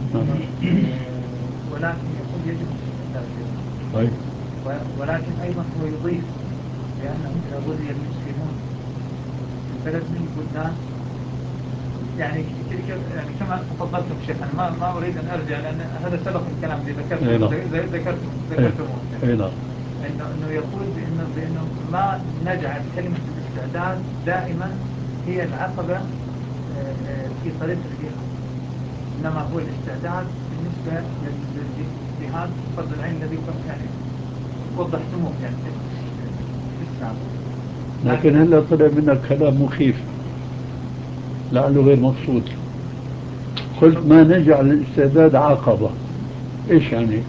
ولكن يقول يجب الاستعداد. طيب. ولكن أيضا هو يضيف بأنه إذا غزي المسلمون في بلد من البلدان يعني يعني كما تفضلتم شيخ، أنا ما ما أريد أن أرجع لأن هذا سبق الكلام اللي ذكرته ذكرته ذكرته إنه إنه يقول بأنه بأنه ما نجعل كلمة الاستعداد دائما هي العقبة في طريق الجهاد، إنما هو الاستعداد بالنسبة للجهاد فرض العين الذي يعني وضحتموه يعني في السابق. لكن هلا طلع منك كلام مخيف لعله غير مقصود. قلت ما نجعل الاستعداد عقبة، إيش يعني؟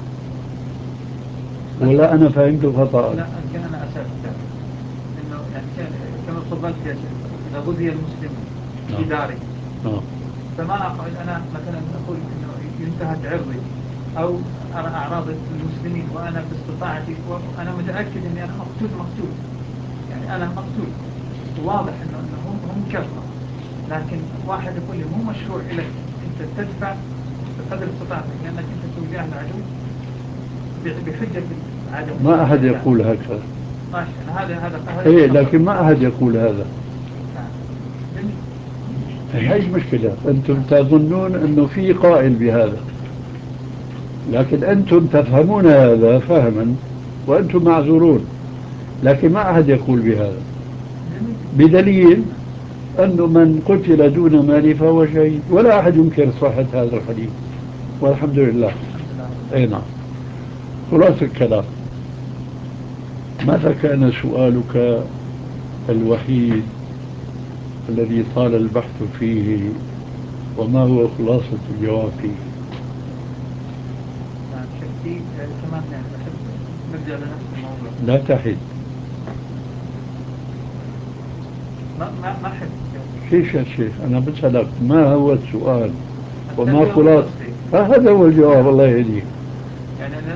ولا أنا فهمت خطأ؟ لا يمكن أنا أسألت إنه يعني كما تفضلت يا شيخ إذا غزي المسلمون في داري فما أقعد أنا مثلا أقول إنه ينتهك عرضي أو أرى أعراض المسلمين وأنا باستطاعتي وأنا متأكد إني أنا مقتول مقتول يعني أنا مقتول واضح إنه إنه هم هم كفرة، لكن واحد يقول لي مو مشروع لك أنت تدفع بقدر استطاعتك، لأنك أنت توجه العدو بحجة العدو. ما أحد يقول هكذا. ماشي، هذا هذا إيه لكن ما أحد يقول هذا. جميل. هي مشكلة، أنتم تظنون أنه في قائل بهذا، لكن أنتم تفهمون هذا فهما وأنتم معذورون، لكن ما أحد يقول بهذا، بدليل أنه من قتل دون مال فهو شهيد، ولا أحد ينكر صحة هذا الحديث والحمد لله. أي نعم. خلاص الكلام، ماذا كان سؤالك الوحيد الذي طال البحث فيه، وما هو خلاصة الجواب فيه؟ نعم شكتي كمان يعني بحب نرجع لنفس الموضوع. لا تحد. ما ما ما أحب. كيف يا شيخ؟ أنا بسألك ما هو السؤال وما خلاص. هذا هو الجواب. الله يهديك. يعني أنا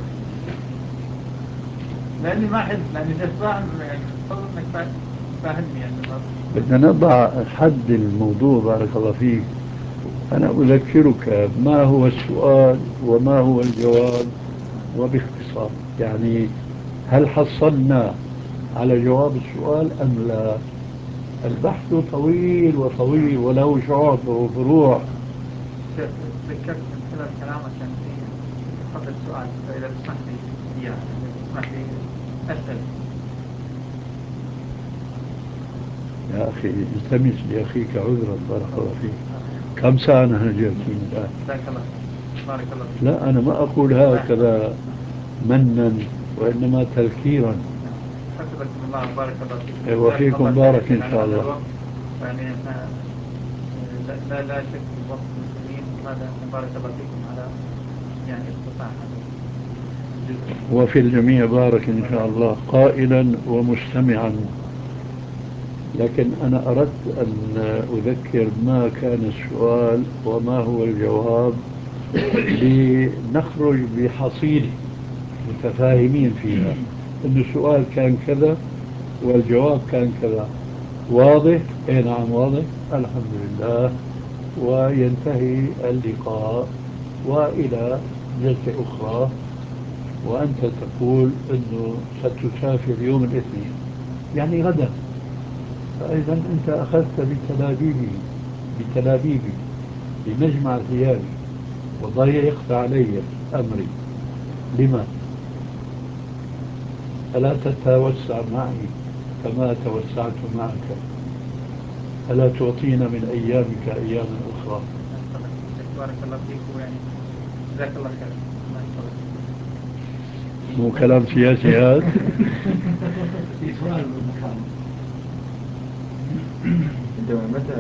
لأني ما أحب، لأني فاهم يعني أتصور إنك فاهمني يعني. بدنا نضع حد الموضوع. بارك الله فيك. أنا أذكرك ما هو السؤال وما هو الجواب وباختصار، يعني هل حصلنا على جواب السؤال أم لا؟ البحث طويل وطويل وله شعب وفروع. ذكرت من خلال كلامك يعني في قبل السؤال، فإذا تسمح لي يعني تسمح لي أسأل. يا أخي التمس لأخيك عذرا. بارك الله فيك. كم ساعة نحن جالسين الآن؟ بارك الله بارك الله فيك. لا أنا ما أقول هكذا منا، وإنما تذكيرا. حفظكم الله وبارك الله فيكم. وفيكم بارك إن شاء الله. يعني لا لا, لا شك في وقت المسلمين، وهذا بارك الله فيكم على يعني استطاع هذا الجزء. وفي الجميع بارك إن شاء الله، قائلا ومستمعا. لكن أنا أردت أن أذكر ما كان السؤال وما هو الجواب لنخرج بحصيلة متفاهمين فيها، أن السؤال كان كذا والجواب كان كذا. واضح؟ اي نعم واضح، الحمد لله. وينتهي اللقاء وإلى جلسة أخرى، وأنت تقول أنه ستسافر يوم الاثنين يعني غدا، فإذا أنت أخذت بتلابيبي بتلابيبي بمجمع ثيابي وضيقت علي أمري. لما؟ ألا تتوسع معي كما توسعت معك؟ ألا تعطينا من أيامك أياما أخرى؟ بارك الله فيك، ويعني جزاك الله خير. مو كلام سياسي هذا. في سؤال محمد، انت متى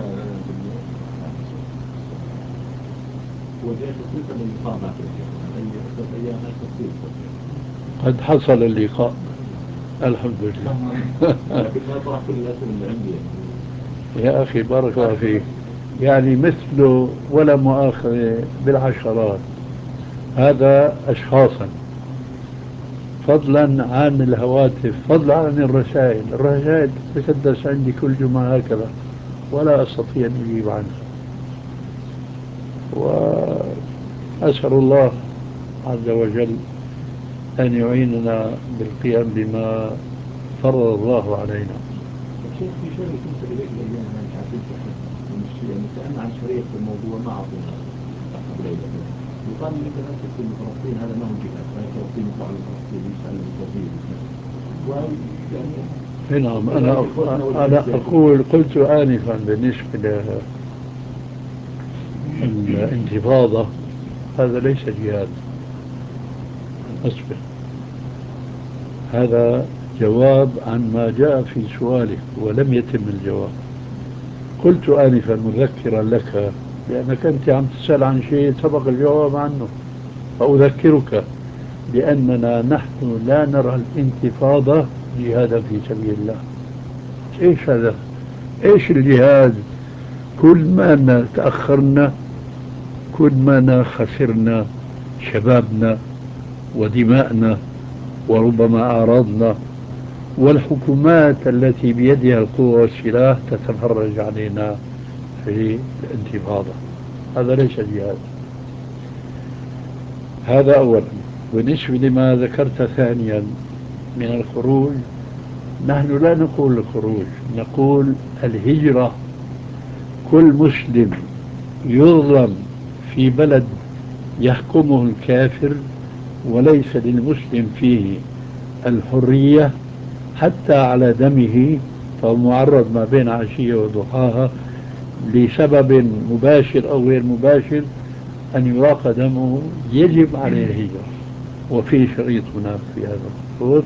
وجدت تلك الإقامة في الأيام التصوير؟ قد حصل اللقاء الحمد لله. لكن ما طرح كل الأسئلة اللي عندي. يا أخي بارك الله فيك، يعني مثله ولا مؤاخذة بالعشرات، هذا أشخاصا، فضلا عن الهواتف، فضلا عن الرسائل. الرسائل تتكدس عندي كل جمعة هكذا ولا أستطيع أن أجيب عنها. وأسأل الله عز وجل أن يعيننا بالقيام بما فرض الله علينا. شيخ في شغل كنت إليك الأيام أنا مش عارف مش يعني سألنا عن شريعة الموضوع ما أعطينا قبل يقال إن أنت نفسك في فلسطين هذا ما هو جهاد، ما فلسطين يطلع على فلسطين يسأل التوحيد ويعني نعم. أنا أنا أقول قلت آنفا بالنسبة للانتفاضة هذا ليس جهاد. أصبر، هذا جواب عن ما جاء في سؤالك ولم يتم الجواب. قلت آنفا مذكرا لك لأنك أنت عم تسأل عن شيء سبق الجواب عنه، فأذكرك بأننا نحن لا نرى الانتفاضة جهادا في سبيل الله. إيش هذا؟ إيش الجهاد؟ كل ما تأخرنا كل ما خسرنا شبابنا ودماءنا وربما أعراضنا، والحكومات التي بيدها القوة والسلاح تتفرج علينا في الانتفاضة. هذا ليس جهاد. هذا أولا. بالنسبة لما ذكرت ثانيا من الخروج، نحن لا نقول الخروج، نقول الهجرة. كل مسلم يظلم في بلد يحكمه الكافر وليس للمسلم فيه الحرية حتى على دمه، فهو معرض ما بين عشية وضحاها لسبب مباشر أو غير مباشر أن يراق دمه، يجب عليه الهجرة. وفي شريط هناك في هذا الخصوص،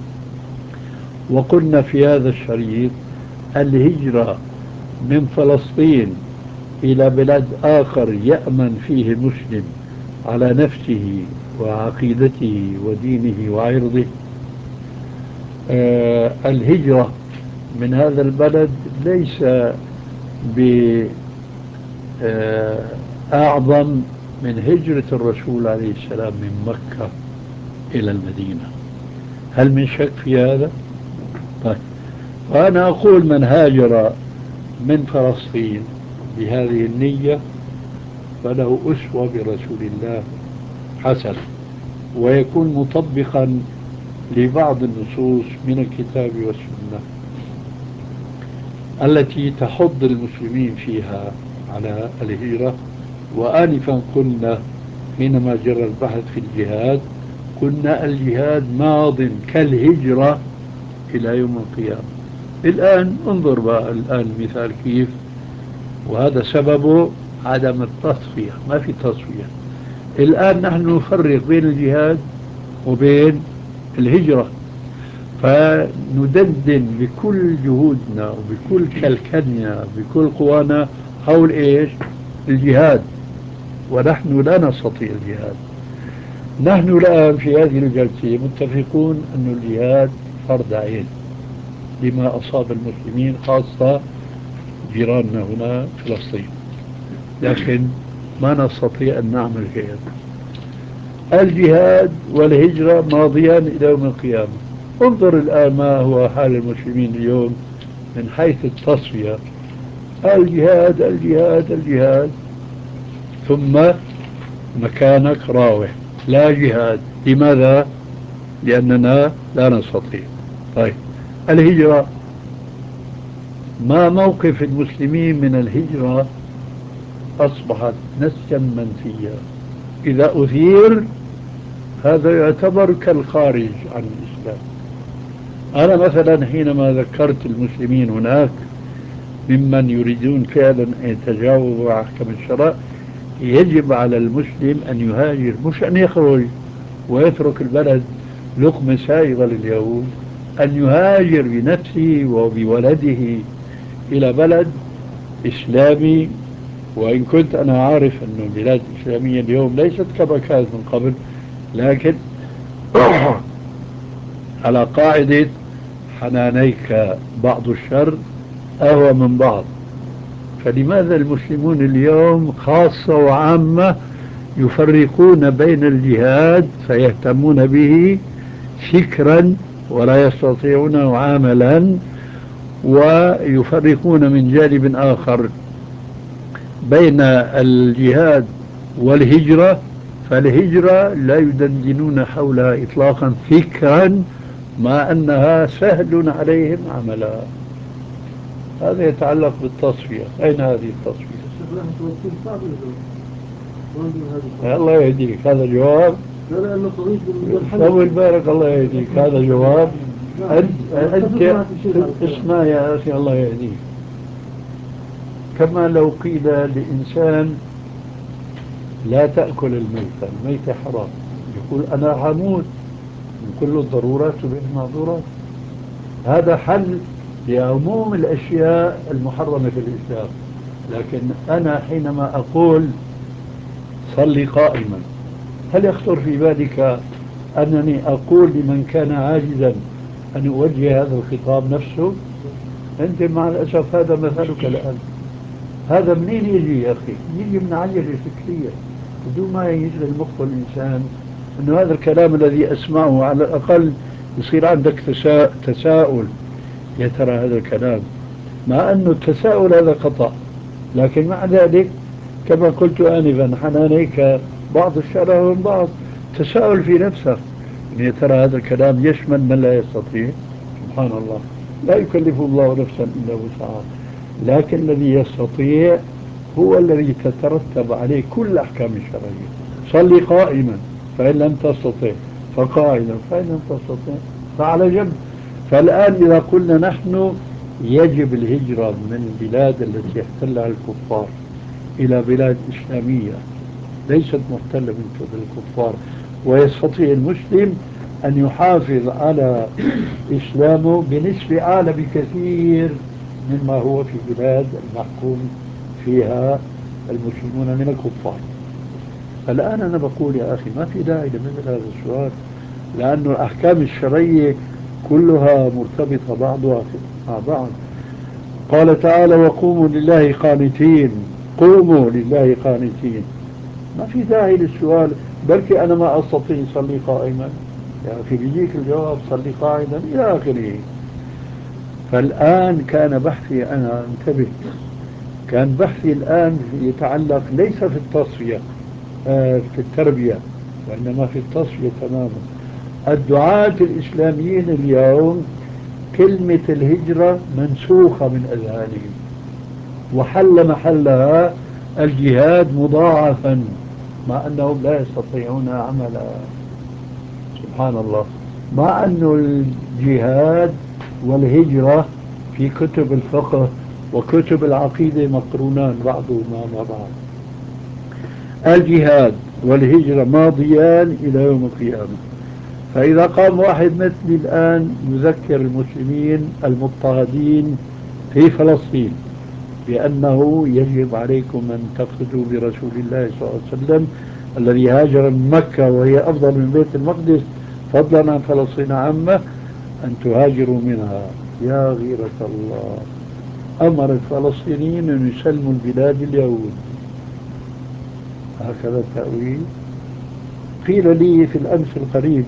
وقلنا في هذا الشريط الهجرة من فلسطين إلى بلاد آخر يأمن فيه المسلم على نفسه وعقيدته ودينه وعرضه. آه الهجرة من هذا البلد ليس بأعظم من هجرة الرسول عليه السلام من مكة إلى المدينة. هل من شك في هذا؟ طيب، وأنا أقول من هاجر من فلسطين بهذه النية فله أسوة برسول الله حسن، ويكون مطبقا لبعض النصوص من الكتاب والسنة التي تحض المسلمين فيها على الهجرة. وآنفا قلنا حينما جرى البحث في الجهاد قلنا الجهاد ماض كالهجرة إلى يوم القيامة. الآن انظر بقى الآن مثال كيف، وهذا سببه عدم التصفية، ما في تصفية. الآن نحن نفرق بين الجهاد وبين الهجرة، فندندن بكل جهودنا وبكل كلكننا بكل قوانا حول إيش؟ الجهاد، ونحن لا نستطيع الجهاد. نحن الآن في هذه الجلسة متفقون أن الجهاد فرض عين لما أصاب المسلمين خاصة جيراننا هنا فلسطين، لكن ما نستطيع أن نعمل شيئا. الجهاد والهجرة ماضيان إلى يوم القيامة. انظر الآن ما هو حال المسلمين اليوم من حيث التصفية، الجهاد الجهاد الجهاد، ثم مكانك راوح لا جهاد. لماذا؟ لأننا لا نستطيع. طيب، الهجرة، ما موقف المسلمين من الهجرة؟ أصبحت نسجا منسيا، إذا أثير هذا يعتبر كالخارج عن الإسلام. أنا مثلا حينما ذكرت المسلمين هناك ممن يريدون فعلا أن يتجاوزوا أحكام الشرع، يجب على المسلم أن يهاجر، مش أن يخرج ويترك البلد لقمة سائغة لليهود، أن يهاجر بنفسه وبولده إلى بلد إسلامي. وإن كنت أنا عارف أن البلاد الإسلامية اليوم ليست كما كانت من قبل، لكن على قاعدة حنانيك بعض الشر أهوى من بعض. فلماذا المسلمون اليوم خاصة وعامة يفرقون بين الجهاد فيهتمون به فكرا ولا يستطيعونه عملا، ويفرقون من جانب آخر بين الجهاد والهجرة، فالهجرة لا يدندنون حولها إطلاقا فكرا مع أنها سهل عليهم عملا. هذا يتعلق بالتصفية. أين هذه التصفية؟ الله يهديك، هذا جواب. طول بالك، الله يهديك، هذا جواب. أنت, أنت اسمع يا أخي، الله يهديك. كما لو قيل لإنسان لا تأكل الميتة، الميتة حرام، يقول أنا هموت، من كل الضرورات تبيح المعذورات. هذا حل لعموم الأشياء المحرمة في الإسلام. لكن أنا حينما أقول صلي قائما، هل يخطر في بالك أنني أقول لمن كان عاجزا أن أوجه هذا الخطاب نفسه؟ أنت مع الأسف هذا مثلك الآن. هذا منين يجي يا أخي؟ يجي من عجلة فكرية بدون ما يشغل مخ الإنسان أنه هذا الكلام الذي أسمعه على الأقل يصير عندك تسا... تساؤل، يا ترى هذا الكلام، مع أنه التساؤل هذا خطأ. لكن مع ذلك كما قلت آنفا حنانيك بعض الشارع من بعض. تساؤل في نفسك إن يا ترى هذا الكلام يشمل من لا يستطيع؟ سبحان الله، لا يكلف الله نفسا إلا وسعها، لكن الذي يستطيع هو الذي تترتب عليه كل الأحكام الشرعية. صلي قائما فإن لم تستطع، فقاعدا فإن لم تستطع فعلى جنب. فالآن إذا قلنا نحن يجب الهجرة من البلاد التي احتلها الكفار إلى بلاد إسلامية ليست محتلة من قبل الكفار، ويستطيع المسلم أن يحافظ على إسلامه بنسبة أعلى بكثير مما هو في بلاد المحكوم فيها المسلمون من الكفار. الآن أنا بقول يا أخي ما في داعي لمثل هذا السؤال، لأن الأحكام الشرعية كلها مرتبطة بعضها مع بعض. قال تعالى وقوموا لله قانتين، قوموا لله قانتين، ما في داعي للسؤال بلكي أنا ما أستطيع أصلي قائما، يا أخي بيجيك الجواب صلي قاعدا إلى آخره. فالآن كان بحثي أنا انتبه، كان بحثي الآن يتعلق ليس في التصفية آه في التربية، وإنما في التصفية تماما. الدعاة الإسلاميين اليوم كلمة الهجرة منسوخة من أذهانهم، وحل محلها الجهاد مضاعفا مع أنهم لا يستطيعون عملا. سبحان الله، مع أن الجهاد والهجرة في كتب الفقه وكتب العقيدة مقرونان بعضهما مع بعض. الجهاد والهجرة ماضيان إلى يوم القيامة. فإذا قام واحد مثلي الآن يذكر المسلمين المضطهدين في فلسطين بأنه يجب عليكم أن تقتدوا برسول الله صلى الله عليه وسلم الذي هاجر من مكة وهي أفضل من بيت المقدس فضلا عن فلسطين عامة، أن تهاجروا منها. يا غيرة الله، أمر الفلسطينيين أن يسلموا البلاد اليهود، هكذا التأويل. قيل لي في الأمس القريب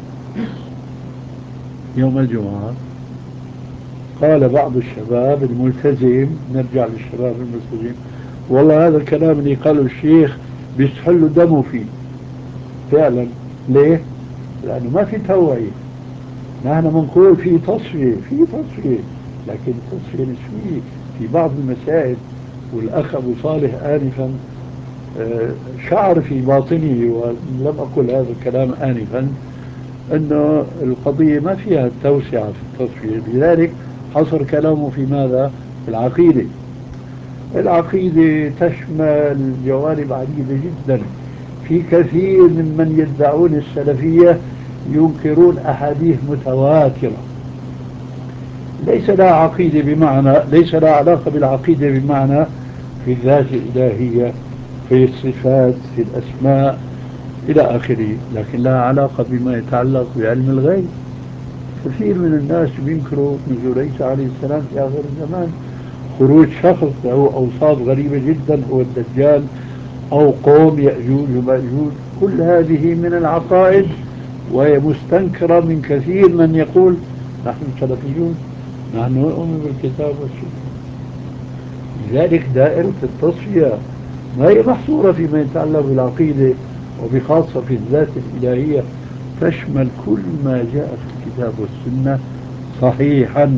يوم الجمعة، قال بعض الشباب الملتزم، نرجع للشباب الملتزم، والله هذا الكلام اللي قاله الشيخ بيستحلوا دمه فيه فعلا. ليه؟ لأنه ما في توعية. نحن بنقول في تصفية، في تصفية، لكن تصفية نسبية في بعض المسائل. والأخ أبو صالح آنفا شعر في باطنه، ولم أقل هذا الكلام آنفا، أنه القضية ما فيها التوسعة في التصفية، لذلك حصر كلامه في ماذا؟ في العقيدة. العقيدة تشمل جوانب عديدة جدا. في كثير ممن يدعون السلفية ينكرون أحاديث متواترة ليس لها عقيدة بمعنى، ليس لها علاقة بالعقيدة بمعنى في الذات الإلهية، في الصفات، في الأسماء إلى آخره، لكن لها علاقة بما يتعلق بعلم الغيب. كثير من الناس بينكروا نزول عيسى عليه السلام في آخر الزمان، خروج شخص له أوصاف غريبة جدا هو الدجال، أو قوم يأجوج ومأجوج. كل هذه من العقائد وهي مستنكرة من كثير من يقول نحن سلفيون، نحن نؤمن بالكتاب والسنة. لذلك دائرة التصفية ما هي محصورة فيما يتعلق بالعقيدة، وبخاصة في الذات الإلهية، تشمل كل ما جاء في الكتاب والسنة صحيحا.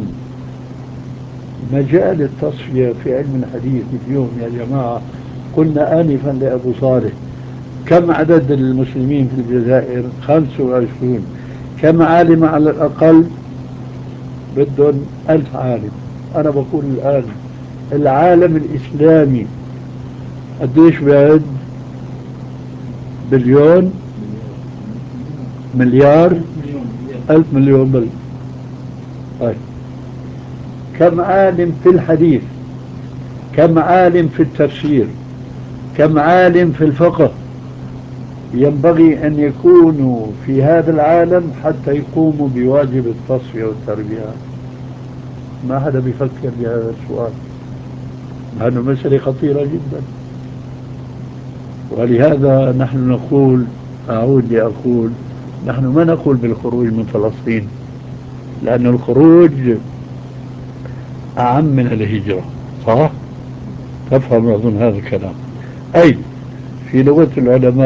مجال التصفية في علم الحديث اليوم يا جماعة، قلنا آنفا لأبو صالح كم عدد المسلمين في الجزائر؟ خمسة وعشرون. كم عالم على الأقل؟ بدهم ألف عالم. أنا بقول الآن العالم الإسلامي قديش بعد؟ بليون، مليار، ألف مليون بل. طيب كم عالم في الحديث؟ كم عالم في التفسير؟ كم عالم في الفقه ينبغي أن يكونوا في هذا العالم حتى يقوموا بواجب التصفية والتربية؟ ما حدا بيفكر بهذا السؤال، هذه مسألة خطيرة جدا. ولهذا نحن نقول، أعود لأقول، نحن ما نقول بالخروج من فلسطين، لأن الخروج أعم من الهجرة، صح؟ تفهم أظن هذا الكلام. أي في لغة العلماء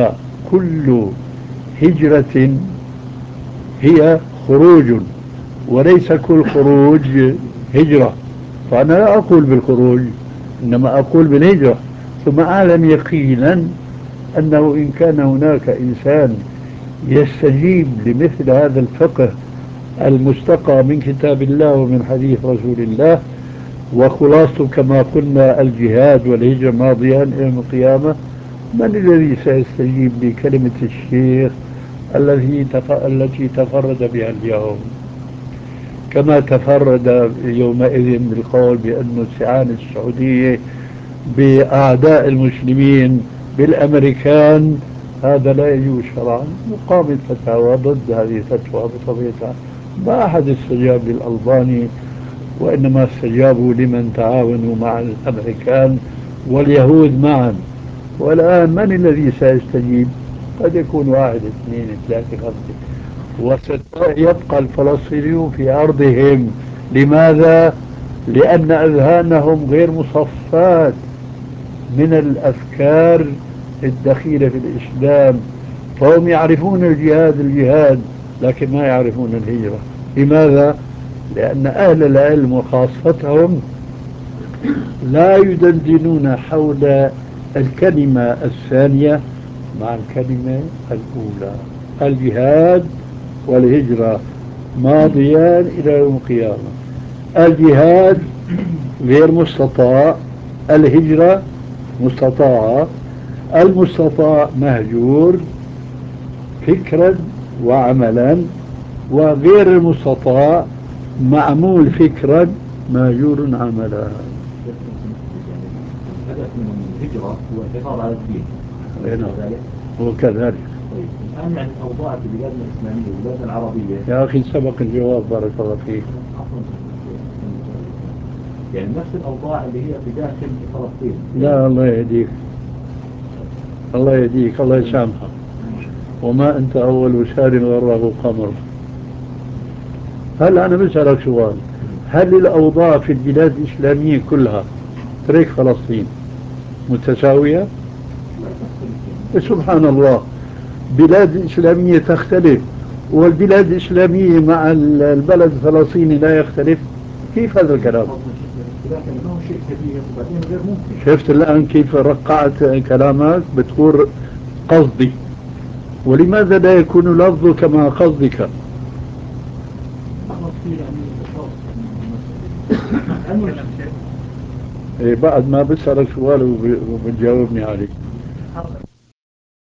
كل هجرة هي خروج، وليس كل خروج هجرة. فأنا لا أقول بالخروج، إنما أقول بالهجرة. ثم أعلم يقينا أنه إن كان هناك إنسان يستجيب لمثل هذا الفقه المستقى من كتاب الله ومن حديث رسول الله، وخلاصته كما قلنا الجهاد والهجرة ماضيان إلى يوم القيامة، من الذي سيستجيب لكلمة الشيخ الذي تف... التي تفرد بها اليوم؟ كما تفرد يومئذ بالقول بأن استعانة السعودية بأعداء المسلمين بالأمريكان هذا لا يجوز شرعا، وقامت فتاوى ضد هذه الفتوى بطبيعتها. ما أحد استجاب للألباني، وإنما استجابوا لمن تعاونوا مع الأمريكان واليهود معا. والآن من الذي سيستجيب؟ قد يكون واحد اثنين ثلاثة خمسة، وسيبقى الفلسطينيون في أرضهم. لماذا؟ لأن أذهانهم غير مصفاة من الأفكار الدخيلة في الإسلام، فهم يعرفون الجهاد الجهاد لكن ما يعرفون الهجرة. لماذا؟ لأن أهل العلم وخاصتهم لا يدندنون حول الكلمة الثانية مع الكلمة الأولى. الجهاد والهجرة ماضيان إلى يوم القيامة. الجهاد غير مستطاع، الهجرة مستطاعة. المستطاع مهجور فكرا وعملا، وغير المستطاع معمول فكرا مهجور عملا. الهدف من الهجرة هو الحفاظ على الدين. كذلك وكذلك. طيب الآن يعني الأوضاع في بلادنا الإسلامية والبلاد العربية. يا أخي سبق الجواب بارك الله فيك. يعني نفس الأوضاع اللي هي في داخل فلسطين. لا الله يهديك، الله يهديك، الله يسامحك. وما أنت أول شهر غره قمر. هل أنا بسألك سؤال، هل الأوضاع في البلاد الإسلامية كلها ترك فلسطين متساوية؟ سبحان الله، بلاد إسلامية تختلف والبلاد الإسلامية مع البلد الفلسطيني لا يختلف. كيف هذا الكلام؟ شفت الآن كيف رقعت كلامك؟ بتقول قصدي، ولماذا لا يكون لفظ كما قصدك؟ إيه بعد ما بسألك سؤال وبتجاوبني عليه.